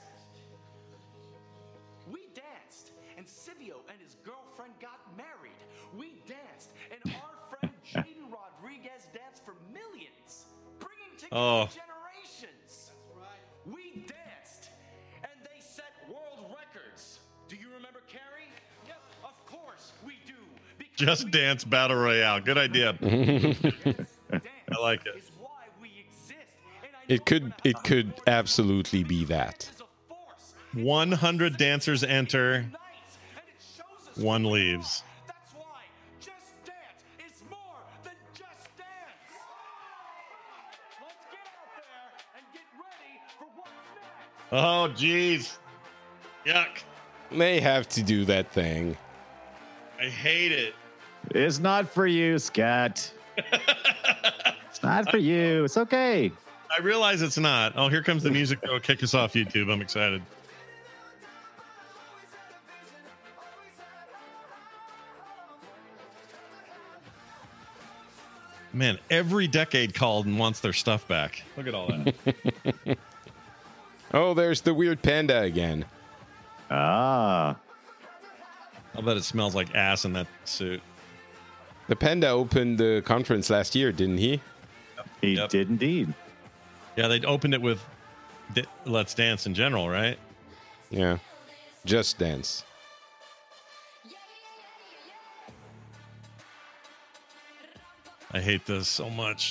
We danced, and Silvio and his girlfriend got married. We danced, and our friend Jaden Rodriguez danced for millions, bringing together generations. We danced, and they set world records. Do you remember Carrie? Yep, of course we do. Just Dance Battle Royale. Good idea. I like it. It could absolutely be that. 100 dancers enter, one leaves. Oh, jeez. Yuck. They have to do that thing. I hate it. It's not for you, Scott. It's not for you. It's okay. I realize it's not. Oh, here comes the music. Oh, kick us off, YouTube. I'm excited. Man, every decade called and wants their stuff back. Look at all that. Oh, there's the weird panda again. Ah. I'll bet it smells like ass in that suit. The panda opened the conference last year, didn't he? He did indeed. Yeah, they opened it with Let's Dance in general, right? Yeah. Just Dance. I hate this so much.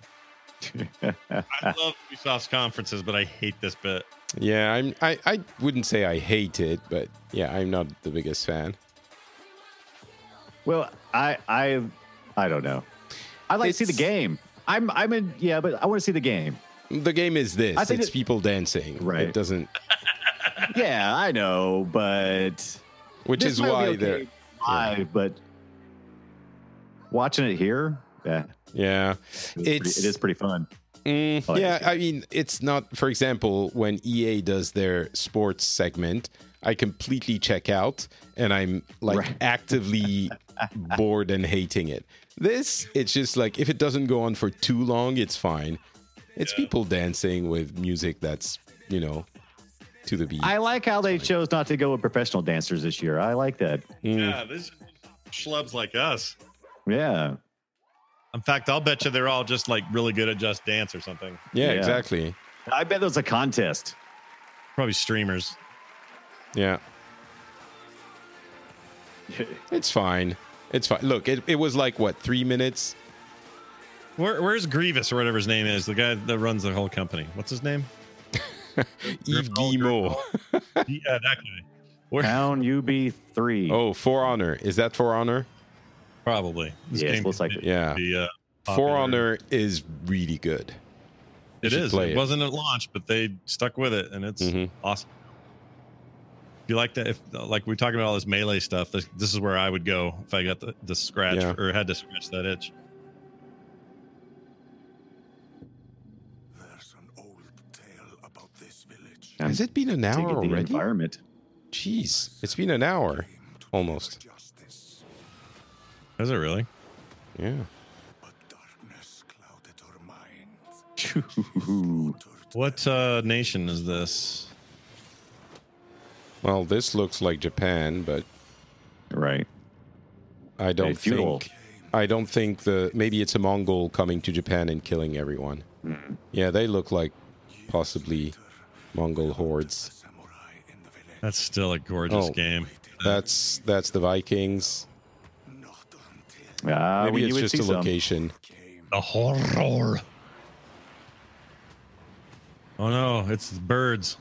I love Ubisoft's conferences, but I hate this bit. Yeah, I wouldn't say I hate it, but yeah, I'm not the biggest fan. Well, I don't know. I like to see the game. I'm in, yeah, but I want to see the game. The game is this. It's people dancing. Right. It doesn't. Yeah, I know, but which is why they're live, but watching it here, yeah, it is pretty fun. Yeah, I mean, it's not. For example, when EA does their sports segment, I completely check out, and I'm like actively bored and hating it. This, it's just like if it doesn't go on for too long, it's fine. It's people dancing with music that's, to the beat. I like how they chose not to go with professional dancers this year. I like that. Yeah, this schlubs like us. Yeah. In fact, I'll bet you they're all just like really good at Just Dance or something. Yeah, exactly. I bet there's a contest. Probably streamers. Yeah. It's fine. It's fine. Look, it was like, what, 3 minutes? Where's Grievous or whatever his name is? The guy that runs the whole company. What's his name? Yves Guillemot. Yeah, that guy. Town UB3. Oh, For Honor. Is that For Honor? Probably. This game looks like it. Yeah. For Honor is really good. It is. It wasn't at launch, but they stuck with it, and it's awesome. If you like that, if like we're talking about all this melee stuff, this is where I would go if I got the scratch or had to scratch that itch. There's an old tale about this village. Has it been an hour already? Environment. Jeez, it's been an hour almost. Is it really? Yeah. What nation is this? Well, this looks like Japan, but right. I don't think. I don't think maybe it's a Mongol coming to Japan and killing everyone. Yeah, they look like possibly Mongol hordes. That's still a gorgeous game. That's the Vikings. Maybe it's just a location. The horror. Oh no, it's birds.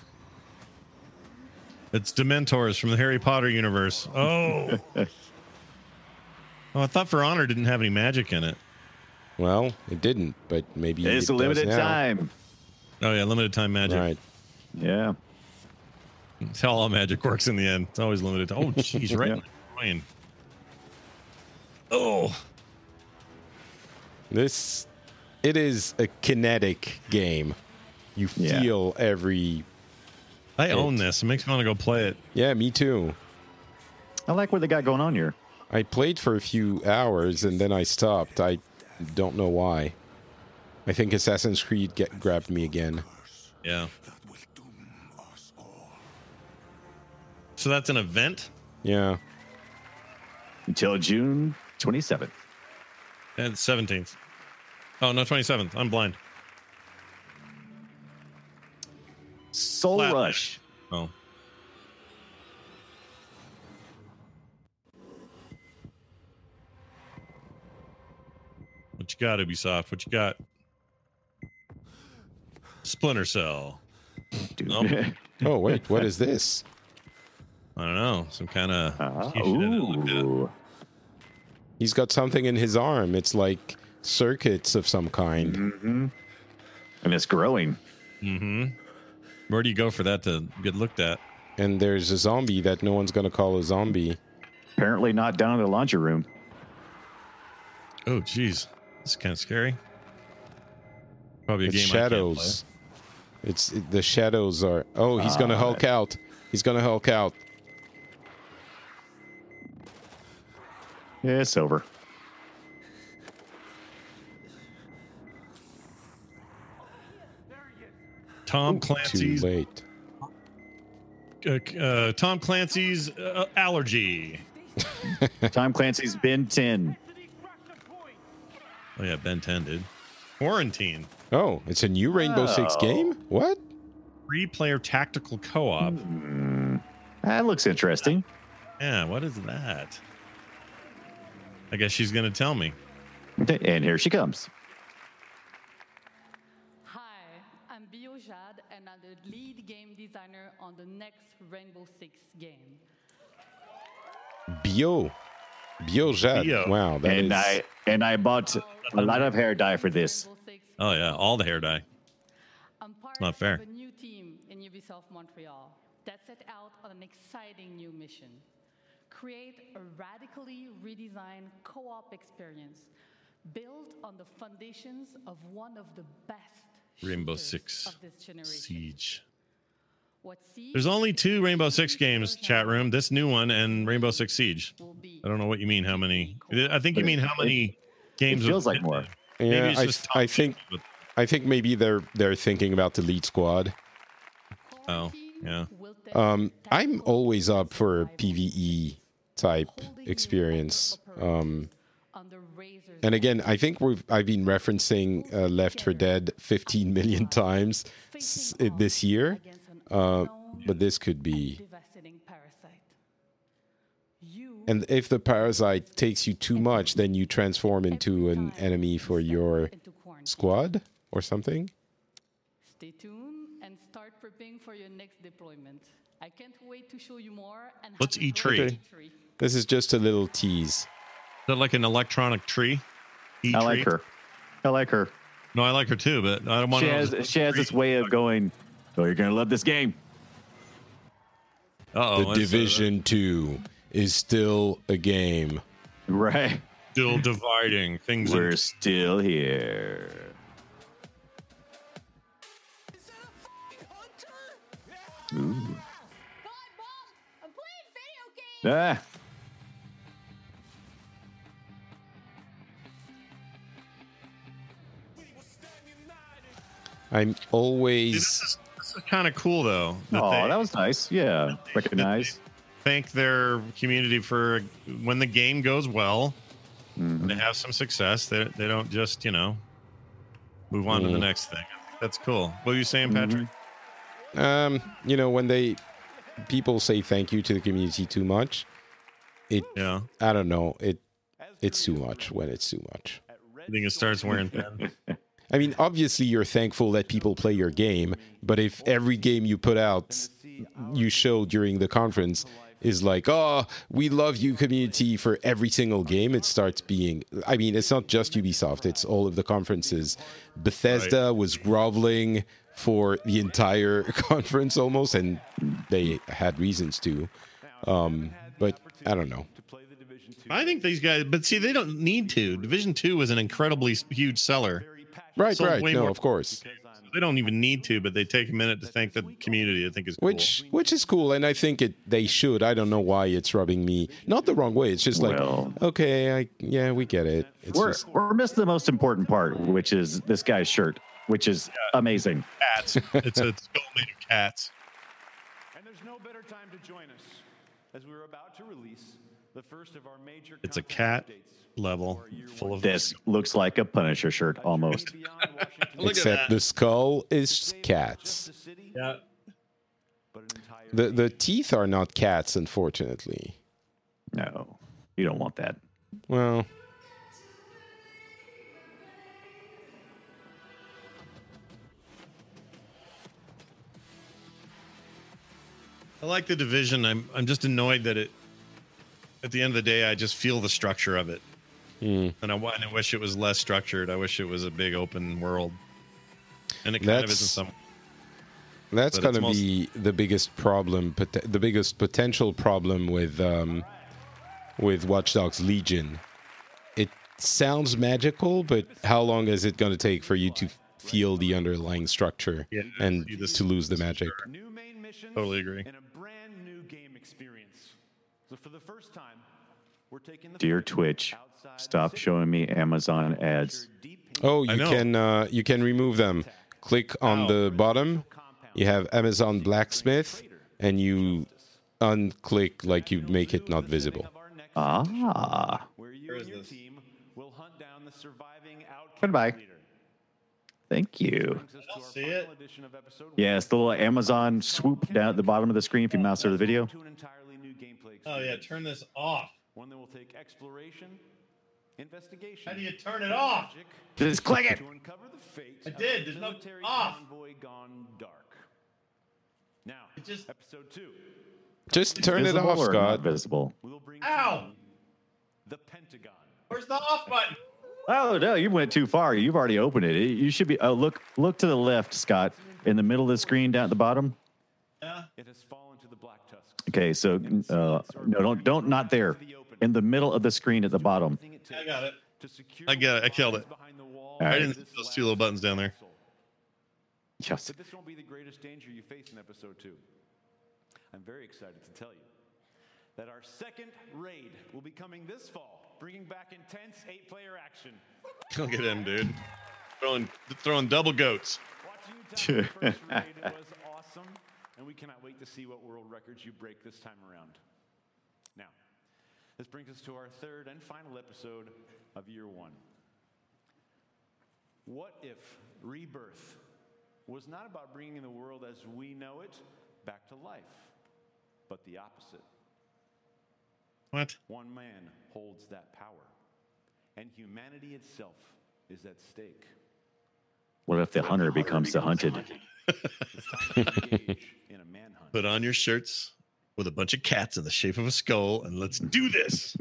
It's Dementors from the Harry Potter universe. Oh. Oh, I thought For Honor didn't have any magic in it. Well, it didn't, but maybe it's a limited time. Oh yeah, limited time magic. Right. Yeah. That's how all magic works in the end. It's always limited. Oh, jeez, right. Yeah. Oh. It is a kinetic game. You feel every... I own this. It makes me want to go play it. Yeah, me too. I like what they got going on here. I played for a few hours and then I stopped. I don't know why. I think Assassin's Creed grabbed me again. Yeah. So that's an event? Yeah. Until June 27th. And 17th. Oh, no, 27th. I'm blind. Soul Rush. Oh. What you got, Ubisoft? What you got? Splinter Cell. Nope. Oh, wait. What is this? I don't know. Some kind of... He's got something in his arm. It's like circuits of some kind. Mm-hmm. And it's growing. Mm-hmm. Where do you go for that to get looked at? And there's a zombie that no one's going to call a zombie. Apparently not down in the laundry room. Oh, geez. This is kind of scary. Probably a it's game shadows. The shadows are... Oh, he's going to Hulk out. He's going to Hulk out. Yeah, it's over. Tom Clancy's... Too late. Tom Clancy's allergy. Tom Clancy's Ben 10. Oh, yeah, Ben 10, dude. Quarantine. Oh, it's a new Rainbow Six game? What? 3-player tactical co-op. That looks interesting. Yeah, what is that? I guess she's going to tell me. And here she comes. Hi, I'm Bio Jade, and I'm the lead game designer on the next Rainbow Six game. Bio Jade. Wow, I bought a lot of hair dye for this. Oh yeah, all the hair dye. It's not fair. Of a new team in Ubisoft Montreal that set out on an exciting new mission. Create a radically redesigned co-op experience built on the foundations of one of the best Rainbow Six of this generation. Siege. There's only 2 Rainbow Six games, chat room. This new one and Rainbow Six Siege. I don't know what you mean. How many? I think you mean how many games. It feels like more. Yeah, I think maybe they're thinking about the lead squad. Oh, yeah. I'm always up for a PvE type experience. And again, I think I've been referencing Left 4 Dead 15 million times this year. But this could be. And if the parasite takes you too much, then you transform into an enemy for your squad or something. Stay tuned and start prepping for your next deployment. I can't wait to show you more. And what's E-Tree? Okay. This is just a little tease. Is that like an electronic tree? E-Tree? I like her. No, I like her too, but I don't want to. She has this way of going, oh, you're going to love this game. The Division 2 is still a game. Right. Still dividing things. We're still here. Ooh. Ah. I'm always. This is kind of cool, though. That was nice. Yeah, recognize. Thank their community for when the game goes well. Mm-hmm. They have some success. They don't just move on to the next thing. That's cool. What are you saying, Patrick? When people say thank you to the community too much, I don't know. It's too much when it's too much. I think it starts wearing thin. I mean, obviously you're thankful that people play your game, but if every game you put out, you show during the conference is like, oh, we love you, community, for every single game, it starts being... I mean, it's not just Ubisoft, it's all of the conferences. Bethesda was groveling for the entire conference almost, and they had reasons to. But I don't know. I think these guys... But see, they don't need to. Division 2 was an incredibly huge seller. Right. No, of course. They don't even need to, but they take a minute to thank the community. I think is cool. Which is cool, and I think they should. I don't know why it's rubbing me not the wrong way. It's just like, okay, we get it. We're missing the most important part, which is this guy's shirt, which is amazing. Cats. It's a skull made of cats. And there's no better time to join us as we're about to release the first of our major. It's a cat level full of this. Looks like a Punisher shirt almost. Except the skull is cats. Yeah. The teeth are not cats, unfortunately. No, you don't want that. Well, I like the Division. I'm just annoyed that at the end of the day, I just feel the structure of it. And I wish it was less structured. I wish it was a big open world. And it kind of isn't some. That's going to be the biggest problem, the biggest potential problem with Watch Dogs Legion. It sounds magical, but how long is it going to take for you to feel the underlying structure and to lose the magic? Totally agree. And a brand new game experience. So for the first time, we're taking the Dear Twitch, stop showing me Amazon ads. Oh, you can remove them. Click on the bottom. You have Amazon Blacksmith, and you unclick like you make it not visible. Where you and your team will hunt down the surviving outcast Goodbye. leader. Thank you. I'll see it. Yeah, it's the little Amazon swoop down at the bottom of the screen if you mouse over the video. Oh yeah, turn this off. One that will take exploration, investigation. How do you turn it off? Just click it. To uncover the fate I did. There's no off. Convoy gone dark. Now, just episode 2. Just turn it Visible off, or Scott. not visible. Ow! The Pentagon. Where's the off button? Oh no, you went too far. You've already opened it. You should be. Oh, look to the left, Scott, in the middle of the screen, down at the bottom. Yeah. It has fallen to the black tusks. Okay, so no, don't not there. In the middle of the screen at the bottom. I got it. I killed it. Right. I didn't see those two little buttons down there. Yes. But this won't be the greatest danger you face in episode 2. I'm very excited to tell you that our second raid will be coming this fall, bringing back intense 8-player action. Look at him, dude. Throwing double goats. Watching you tell the first raid was awesome, and we cannot wait to see what world records you break this time around. Now, this brings us to our third and final episode of Year 1. What if Rebirth was not about bringing the world as we know it back to life, but the opposite? What? One man holds that power, and humanity itself is at stake. What if the hunter becomes the hunted? It's time to engage in a manhunt. Put on your shirts with a bunch of cats in the shape of a skull, and let's do this.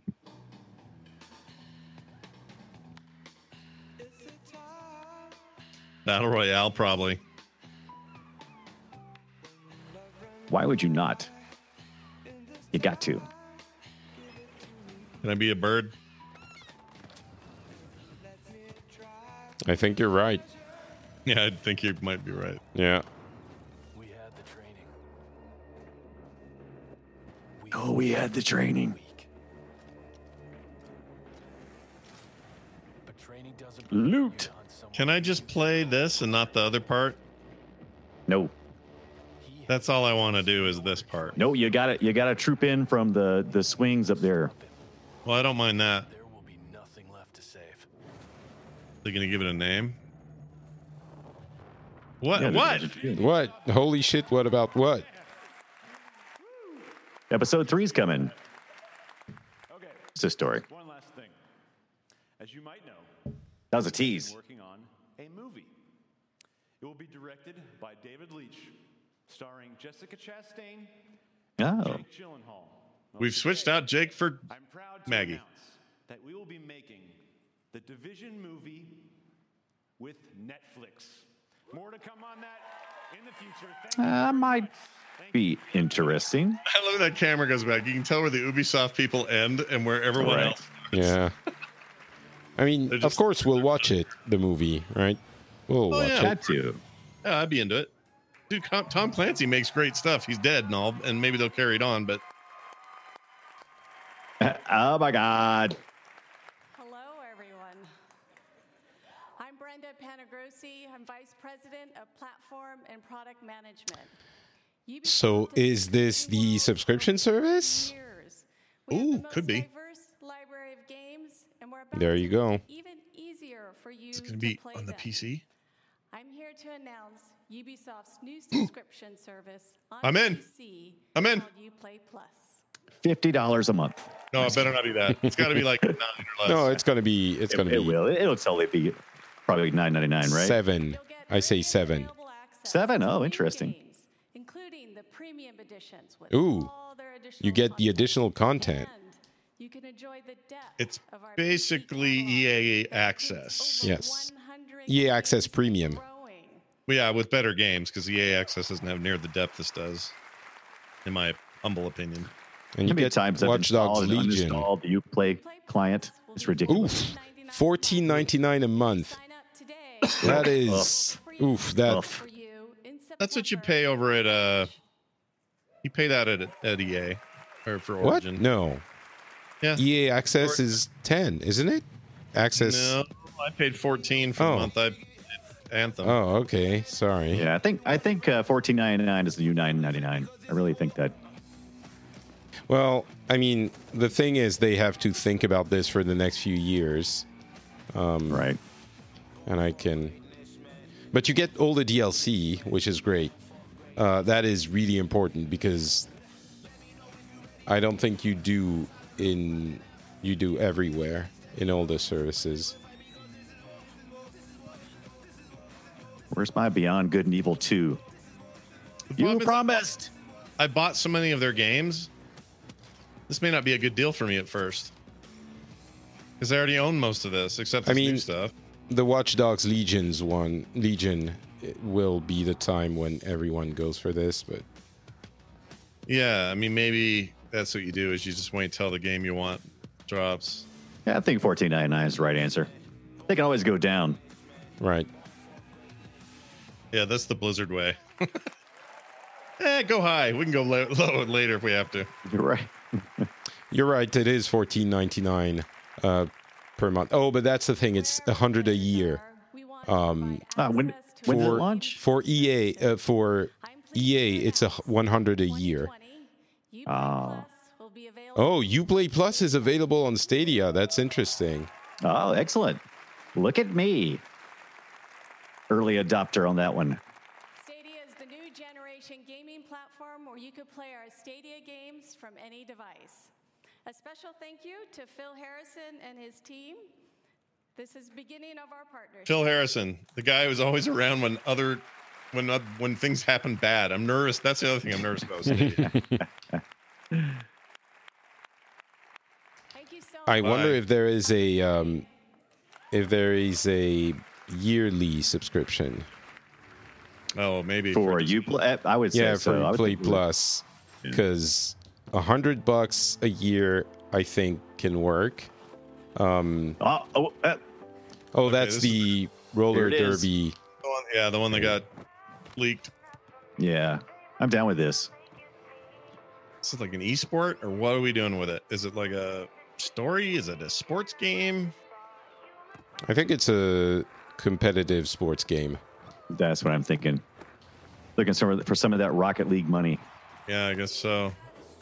Battle Royale, probably. Why would you not? You got to. Can I be a bird? I think you're right. Yeah, I think you might be right. Yeah. We had the training. We had the training. Loot. Can I just play this and not the other part? No. That's all I want to do is this part. No, you got it. You got to troop in from the swings up there. Well, I don't mind that. They're gonna give it a name. What? Yeah, what? What? Holy shit! What about what? Episode 3's coming. Okay. It's a story. One last thing. As you might know, that was a tease. Working on a movie. It will be directed by David Leitch, starring Jessica Chastain and Jake Gyllenhaal. We've switched out Jake for I'm proud to Maggie. announce that we will be making the Division movie with Netflix. More to come on that in the future. Might be interesting. I love that camera goes back. You can tell where the Ubisoft people end and where everyone else. Yeah. I mean, of course, we'll watch it, the movie, right? We'll watch it. Got to. Yeah, I'd be into it. Dude, Tom Clancy makes great stuff. He's dead and all, and maybe they'll carry it on, but. Oh, my God. Hello, everyone. I'm Brenda Panagrossi. I'm Vice President of Platform and Product Management. So is this the subscription service? Ooh, could be. Library of games, and we're about There you go. even easier for you It's going to be play on the them. PC. I'm here to announce Ubisoft's new subscription service on I'm in. PC I'm in. called Uplay Plus. $50 a month. No, it better not be that. It's got to be like 9 or less. No, it's gonna be. It's gonna be. It will. It'll totally be probably $9.99, right? 7. I say 7. 7. Oh, interesting. Including the premium editions with Ooh, all their additional you get the additional content. you can enjoy the depth It's basically EA Access. Yes. EA Access Premium. Well, yeah, with better games because EA Access doesn't have near the depth this does, in my humble opinion. And you get Watch Dogs Legion. The Uplay client. It's ridiculous. Oof, $14.99 a month. That is That's what you pay over at you pay that at EA or for What? Origin. No. Yeah. EA Access is 10, isn't it? Access. No, I paid 14 for the month. I Anthem. Oh, okay. Sorry. Yeah, I think $14.99 is the new $9.99. I really think that. Well, I mean, the thing is, they have to think about this for the next few years. Right. And I can. But you get all the DLC, which is great. That is really important because I don't think you do everywhere in all the services. Where's my Beyond Good and Evil 2? You promised. I bought so many of their games. This may not be a good deal for me at first. Because I already own most of this, except this new stuff. The Watch Dogs Legion will be the time when everyone goes for this, but yeah, I mean, maybe that's what you do is you just wait till the game you want drops. Yeah, I think $14.99 is the right answer. They can always go down. Right. Yeah, that's the Blizzard way. Go high. We can go low later if we have to. You're right. You're right. It is $14.99 per month. Oh, but that's the thing. It's $100 a year. When did it launch? For EA, it's $100 a year. Oh, Uplay Plus is available on Stadia. That's interesting. Oh, excellent. Look at me. Early adopter on that one. Stadia is the new generation gaming platform where you could play our Stadia games from any device. A special thank you to Phil Harrison and his team. This is beginning of our partnership. Phil Harrison, the guy who's always around when things happen bad. I'm nervous. That's the other thing I'm nervous about. I wonder if there is a yearly subscription. Oh, maybe for Uplay. I would say for Uplay Plus, because $100 a year, I think, can work. That's the roller derby. The one that got leaked. Yeah, I'm down with this. Is it like an esport, or what are we doing with it? Is it like a story? Is it a sports game? I think it's a competitive sports game. That's what I'm thinking. Looking for some of that Rocket League money. Yeah, I guess so.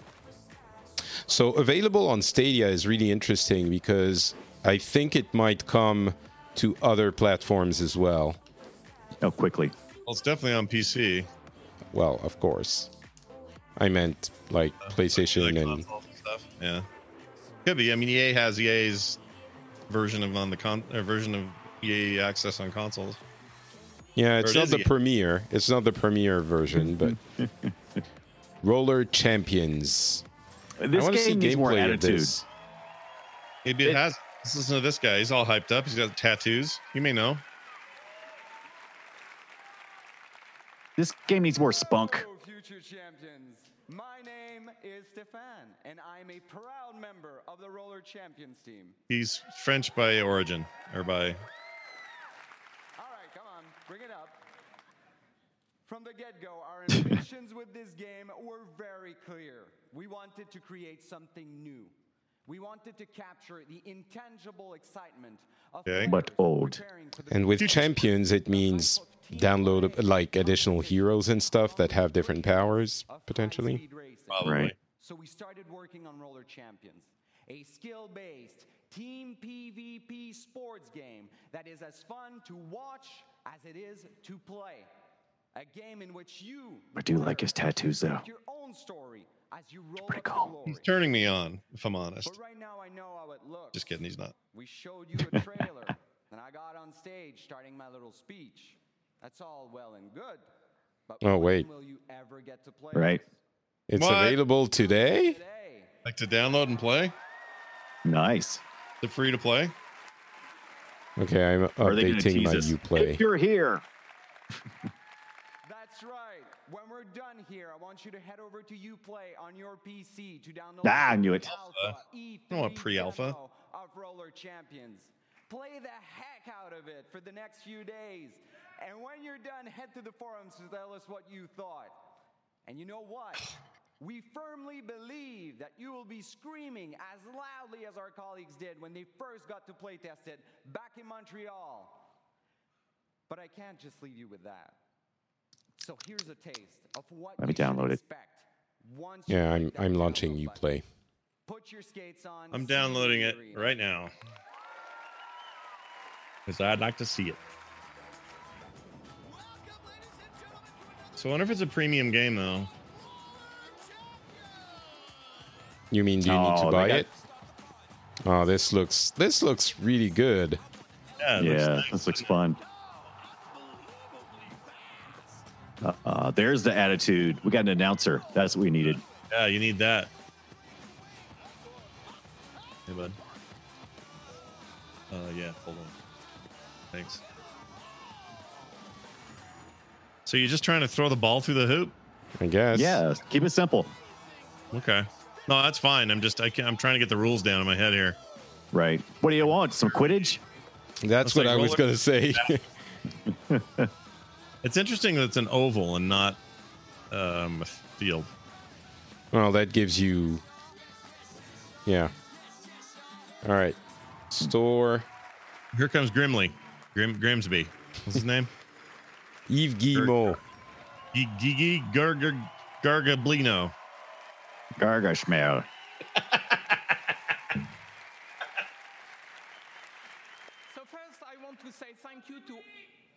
So available on Stadia is really interesting because I think it might come to other platforms as well. Oh, quickly. Well, it's definitely on PC. Well, of course. I meant like PlayStation and stuff. Yeah, could be. I mean, EA has EA's version of version of EA Access on consoles. Yeah, it's not the premiere. It's not the premiere version, but Roller Champions. This game needs more attitude. Maybe it has. Let's listen to this guy. He's all hyped up. He's got tattoos. You may know. This game needs more spunk. Hello, future champions. My name is Stefan, and I'm a proud member of the Roller Champions team. He's French by origin, or by... All right, come on, bring it up. From the get-go, our ambitions with this game were very clear. We wanted to create something new. We wanted to capture the intangible excitement of but old. And with Champions, it means download like additional heroes and stuff that have different powers, potentially. Right. So we started working on Roller Champions, a skill-based team PvP sports game that is as fun to watch as it is to play. A game in which you I do like his tattoos, though. your own story as you roll pretty cool. He's turning me on, if I'm honest. But right now I know how it looks. Just kidding, he's not. We showed you a trailer, and I got on stage starting my little speech. That's all well and good. But Oh, wait. when will you ever get to play Right. It's What? available today? Like to download and play? Nice. Is it free to play? Okay, I'm Are they gonna updating tease my us? Uplay. If you're here. That's right. When we're done here, I want you to head over to Uplay on your PC to download Ah, I knew it. Alpha I don't want pre-alpha. demo of Roller Champions. Play the heck out of it for the next few days. And when you're done, head to the forums to tell us what you thought. And you know what? We firmly believe that you will be screaming as loudly as our colleagues did when they first got to play test it back in Montreal. But I can't just leave you with that. So here's a taste of what Let me you should download it. expect once you Yeah, hit that I'm download launching button. Uplay. Put your skates on. I'm see downloading the it arena. right now. Because I'd like to see it. So I wonder if it's a premium game, though. You mean do you need to Oh, buy they got- it? Oh, this looks really good. Yeah, it Yeah, looks nice. this looks fun. There's the attitude. We got an announcer. That's what we needed. Yeah, you need that. Hey, bud. Yeah, hold on. Thanks. So you're just trying to throw the ball through the hoop? I guess. Yeah, keep it simple. Okay. No, that's fine. I'm trying to get the rules down in my head here. Right. What do you want? Some Quidditch? That's what like I was roller- going to say. It's interesting that it's an oval and not a field. Well, that gives you... Yeah. All right. Store. Here comes Grimley. Grimsby. What's his name? Yves Guillemot. Gigi Gargablino. Gargashmel. So first, I want to say thank you to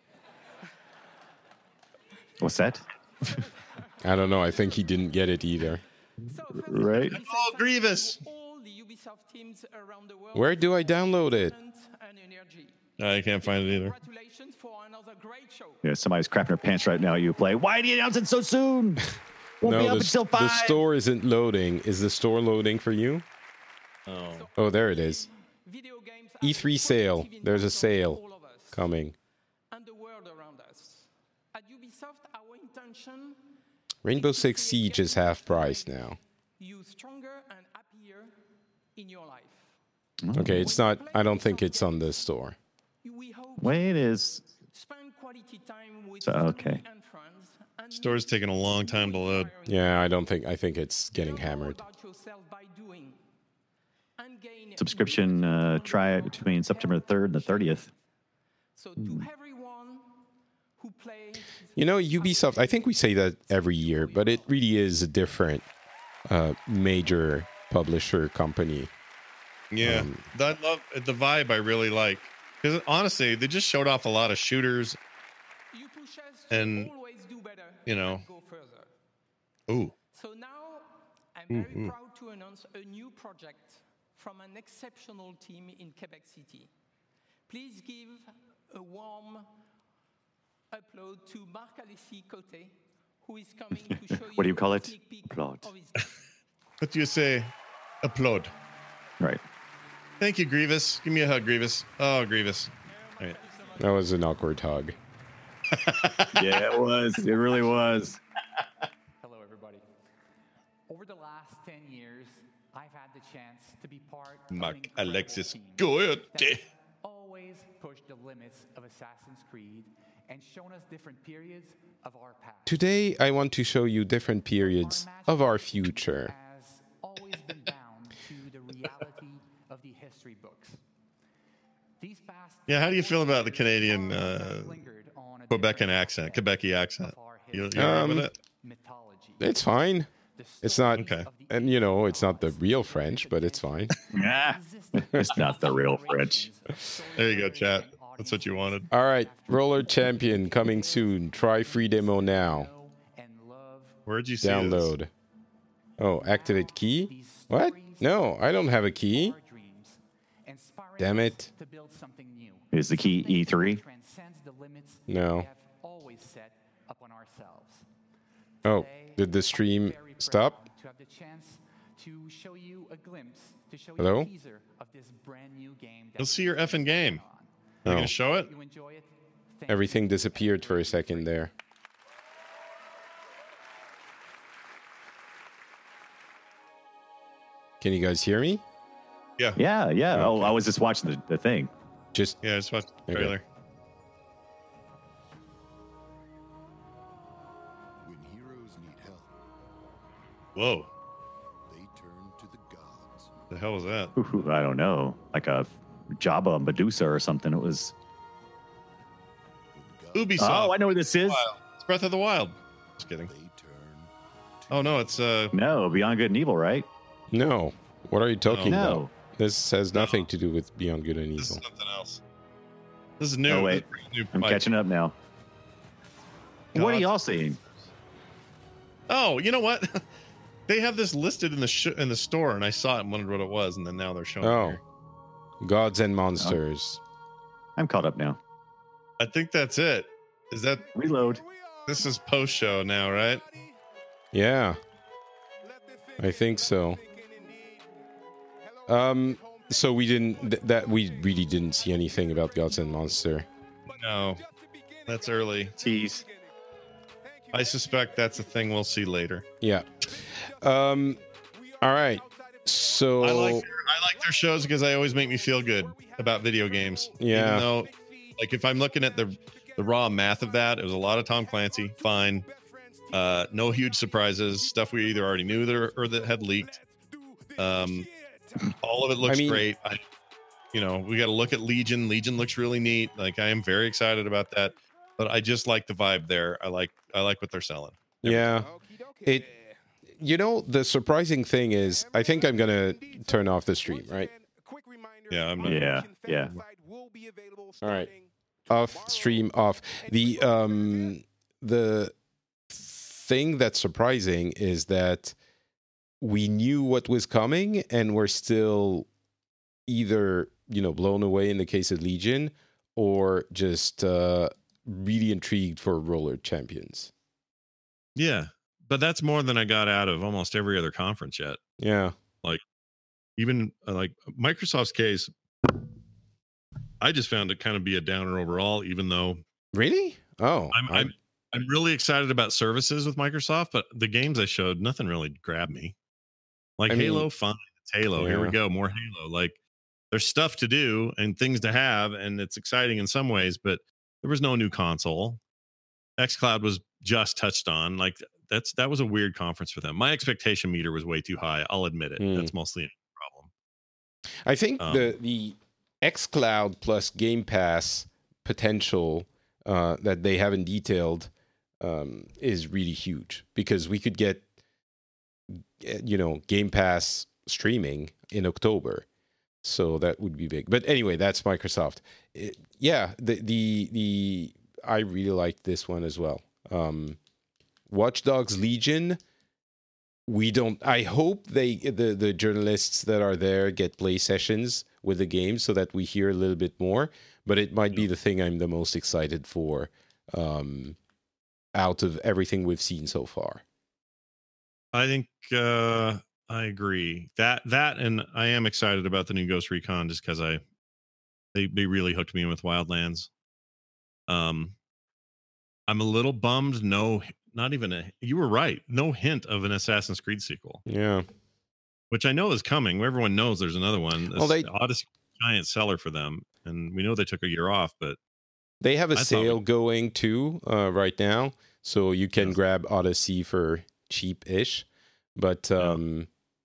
What's that? I don't know. I think he didn't get it either. Right. Oh, Grievous. all the Ubisoft teams around the world. Where do I download it? And energy. I can't find it either. Congratulations for another great show. Yeah, somebody's crapping their pants right now. You play. Why do you announce it so soon? Won't be No, up until the 5. store isn't loading. Is the store loading for you? Oh. Oh, there it is. E3 sale. There's a sale coming. And the world around us. At Ubisoft, our intention Rainbow Six Siege is half price now. you stronger and happier in your life. Okay, it's not. I don't think it's on the store. Wait, it is. Spend quality time with So, okay. and friends and Store's taking a long time to load. Yeah, I don't think. I think it's getting hammered. about yourself by doing. And subscription try between September 3rd and the 30th. So to everyone who plays, You know, Ubisoft, I think we say that every year, but it really is a different major publisher company. Yeah, I love the vibe. I really like, because honestly, they just showed off a lot of shooters, and you know, ooh. So now I'm very proud to announce a new project from an exceptional team in Quebec City. Please give a warm upload to Marc-Alexis Côté, who is coming to show you. What do you call it? Sneak peek Applaud. of his What do you say? Applaud. Right. Thank you, Grievous. Give me a hug, Grievous. Oh, Grievous. All right. That was an awkward hug. Yeah, it was. It really was. Hello, everybody. Over the last 10 years, I've had the chance to be part of Marc-Alexis Côté. Always pushed the limits of Assassin's Creed and shown us different periods of our past. Today, I want to show you different periods of our future. Has always been bound to the reality of the history books. These past Yeah, how do you feel about the Canadian Quebecan accent? Quebecy accent. You agree with it? It's fine. It's not, and you know, it's not the real French, but it's fine. Yeah, it's not the real French. There you go, chat. That's what you wanted. All right, Roller Champion coming soon. Try free demo now. Where'd you see Download. this? Oh, activate key? What? No, I don't have a key. Damn it. Is the key E3? No. Oh, did the stream stop? to have the chance to show you a glimpse, to show Hello? you a teaser of this brand new game. You'll see your effing game. You Oh. gonna show it? You enjoy it? Everything disappeared for a second there. Can you guys hear me? Yeah. Yeah, yeah. Oh, I was just watching the thing. Just watch the trailer. When heroes need help, Whoa. they turn to the gods. The hell was that? Ooh, I don't know. Like a Jabba Medusa or something. It was. Ubisoft. Oh, I know where this is. Wild. It's Breath of the Wild. Just kidding. Oh no, it's No, Beyond Good and Evil, right? No. What are you talking No. about? This has nothing to do with Beyond Good and Evil. This is something else. This is new. Oh, wait. This is new I'm like- catching up now. What are y'all seeing? Oh, you know what? They have this listed in the store, and I saw it and wondered what it was, and then now they're showing it Oh. here. Gods and Monsters. I'm caught up now. I think that's it. Is that reload? This is post show now, right? Yeah. I think so. So we didn't we really didn't see anything about Gods and Monster. No, that's early. Tease. I suspect that's a thing we'll see later. Yeah. All right. So I like their shows because they always make me feel good about video games. Yeah. Even though, like, if I'm looking at the raw math of that, it was a lot of Tom Clancy. Fine. No huge surprises. Stuff we either already knew or that had leaked. All of it looks great. We got to look at Legion. Legion looks really neat. Like, I am very excited about that. But I just like the vibe there. I like what they're selling. Yeah. The surprising thing is, I think I'm gonna turn off the stream, right? Yeah, I'm not. Yeah. All right. Off stream off. The thing that's surprising is that we knew what was coming and we're still either, blown away in the case of Legion or just really intrigued for Roller Champions. Yeah. But that's more than I got out of almost every other conference yet. Yeah. Like, even like Microsoft's case, I just found it kind of be a downer overall, even though. Really? Oh. I'm really excited about services with Microsoft, but the games I showed, nothing really grabbed me. Like Halo, fine. It's Halo. Here we go. More Halo. Like, there's stuff to do and things to have, and it's exciting in some ways, but there was no new console. xCloud was just touched on. Like, that was a weird conference for them. My expectation meter was way too high. I'll admit it. That's mostly a problem. I think the xCloud plus Game Pass potential that they haven't detailed is really huge, because we could get Game Pass streaming in October, so that would be big. But anyway, that's Microsoft. I really liked this one as well. Watch Dogs Legion. I hope the journalists that are there get play sessions with the game so that we hear a little bit more. But it might be the thing I'm the most excited for out of everything we've seen so far. I think I agree that and I am excited about the new Ghost Recon just because they really hooked me in with Wildlands. I'm a little bummed. You were right. No hint of an Assassin's Creed sequel. Yeah, which I know is coming. Everyone knows there's another one. Odyssey, giant seller for them, and we know they took a year off, but they have a sale going too right now, so you can grab Odyssey for cheap-ish. But I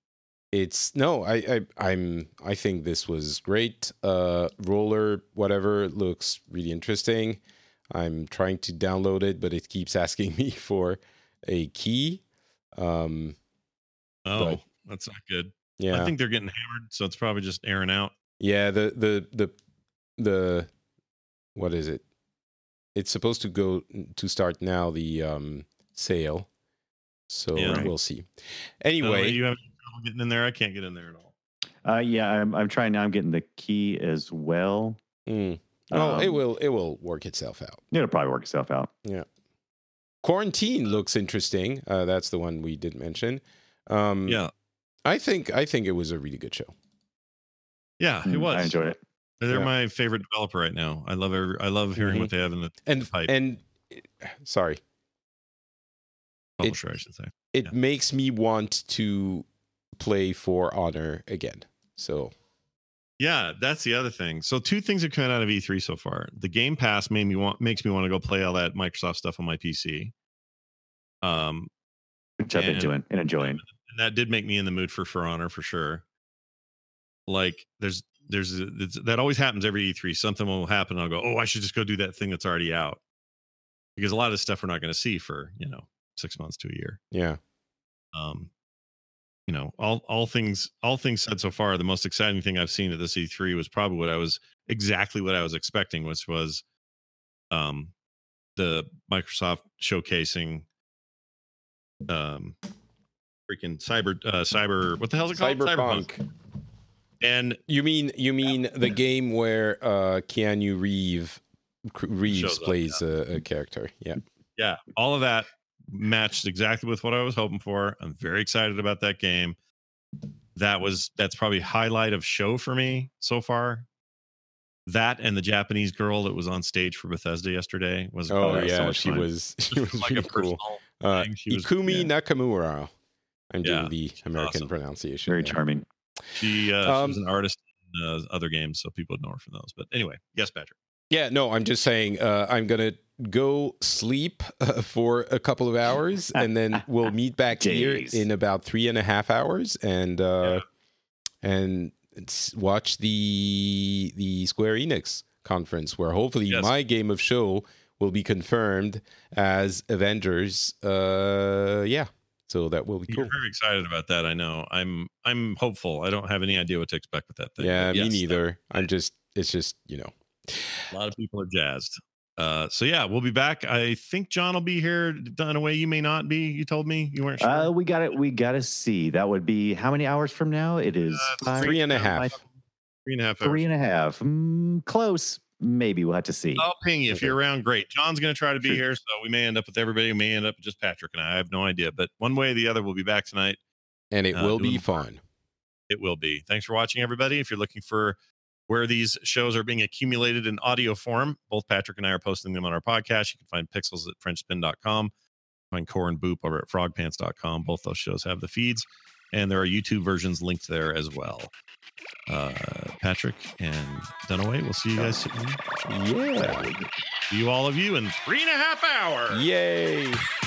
think this was great. Roller whatever looks really interesting. I'm trying to download it, but it keeps asking me for a key. That's not good. Yeah, I think they're getting hammered, so it's probably just airing out. Yeah, the what is it? It's supposed to start now, the sale. So we'll see. Anyway, you have trouble getting in there. I can't get in there at all. I'm trying now. I'm getting the key as well. It will work itself out. It'll probably work itself out. Yeah. Quarantine looks interesting. That's the one we did mention. I think it was a really good show. Yeah, it was. I enjoyed it. They're my favorite developer right now. I love hearing what they have in the pipe. And sorry, publisher, I should say. It makes me want to play For Honor again. So. Yeah, that's the other thing. So 2 things have come out of E3 so far. The Game Pass makes me want to go play all that Microsoft stuff on my PC. Which I've been doing and enjoying. And that did make me in the mood for Honor for sure. Like that always happens every E3. Something will happen. And I'll go, oh, I should just go do that thing that's already out, because a lot of this stuff we're not going to see for 6 months to a year. Yeah. All things said so far, the most exciting thing I've seen at this E3 was probably exactly what I was expecting, which was the Microsoft showcasing freaking cyber what the hell is it called? Cyberpunk. And you mean the game where Keanu Reeves plays a character? Yeah, all of that matched exactly with what I was hoping for. I'm very excited about that game. That's probably highlight of show for me so far. That and the Japanese girl that was on stage for Bethesda yesterday was so much fun. She was like really cool. Ikumi Nakamura. I'm doing the American pronunciation. Very charming. She was an artist in other games, so people would know her from those. But anyway, yes, Patrick. Yeah, no, I'm just saying I'm going to go sleep for a couple of hours, and then we'll meet back here in about 3.5 hours and watch the Square Enix conference, where hopefully my game of show will be confirmed as Avengers. So that will be cool. You're very excited about that. I know. I'm hopeful. I don't have any idea what to expect with that thing. Yeah, me neither. It's just a lot of people are jazzed. So yeah, we'll be back. I think John will be here. Dunaway, you may not be. You told me you weren't sure. We got to see. That would be how many hours from now? It is 3.5. 3.5 hours. 3.5. Close. Maybe we'll have to see. I'll ping you if you're around. Great. John's going to try to be here, so we may end up with everybody. We may end up with just Patrick and I have no idea. But one way or the other, we'll be back tonight. And it will be fun. It will be. Thanks for watching, everybody. If you're looking for where these shows are being accumulated in audio form, both Patrick and I are posting them on our podcast. You can find Pixels at FrenchSpin.com. Find Core and Boop over at FrogPants.com. Both those shows have the feeds, and there are YouTube versions linked there as well. Patrick and Dunaway, we'll see you guys soon. Yeah. See you all of you in 3.5 hours. Yay.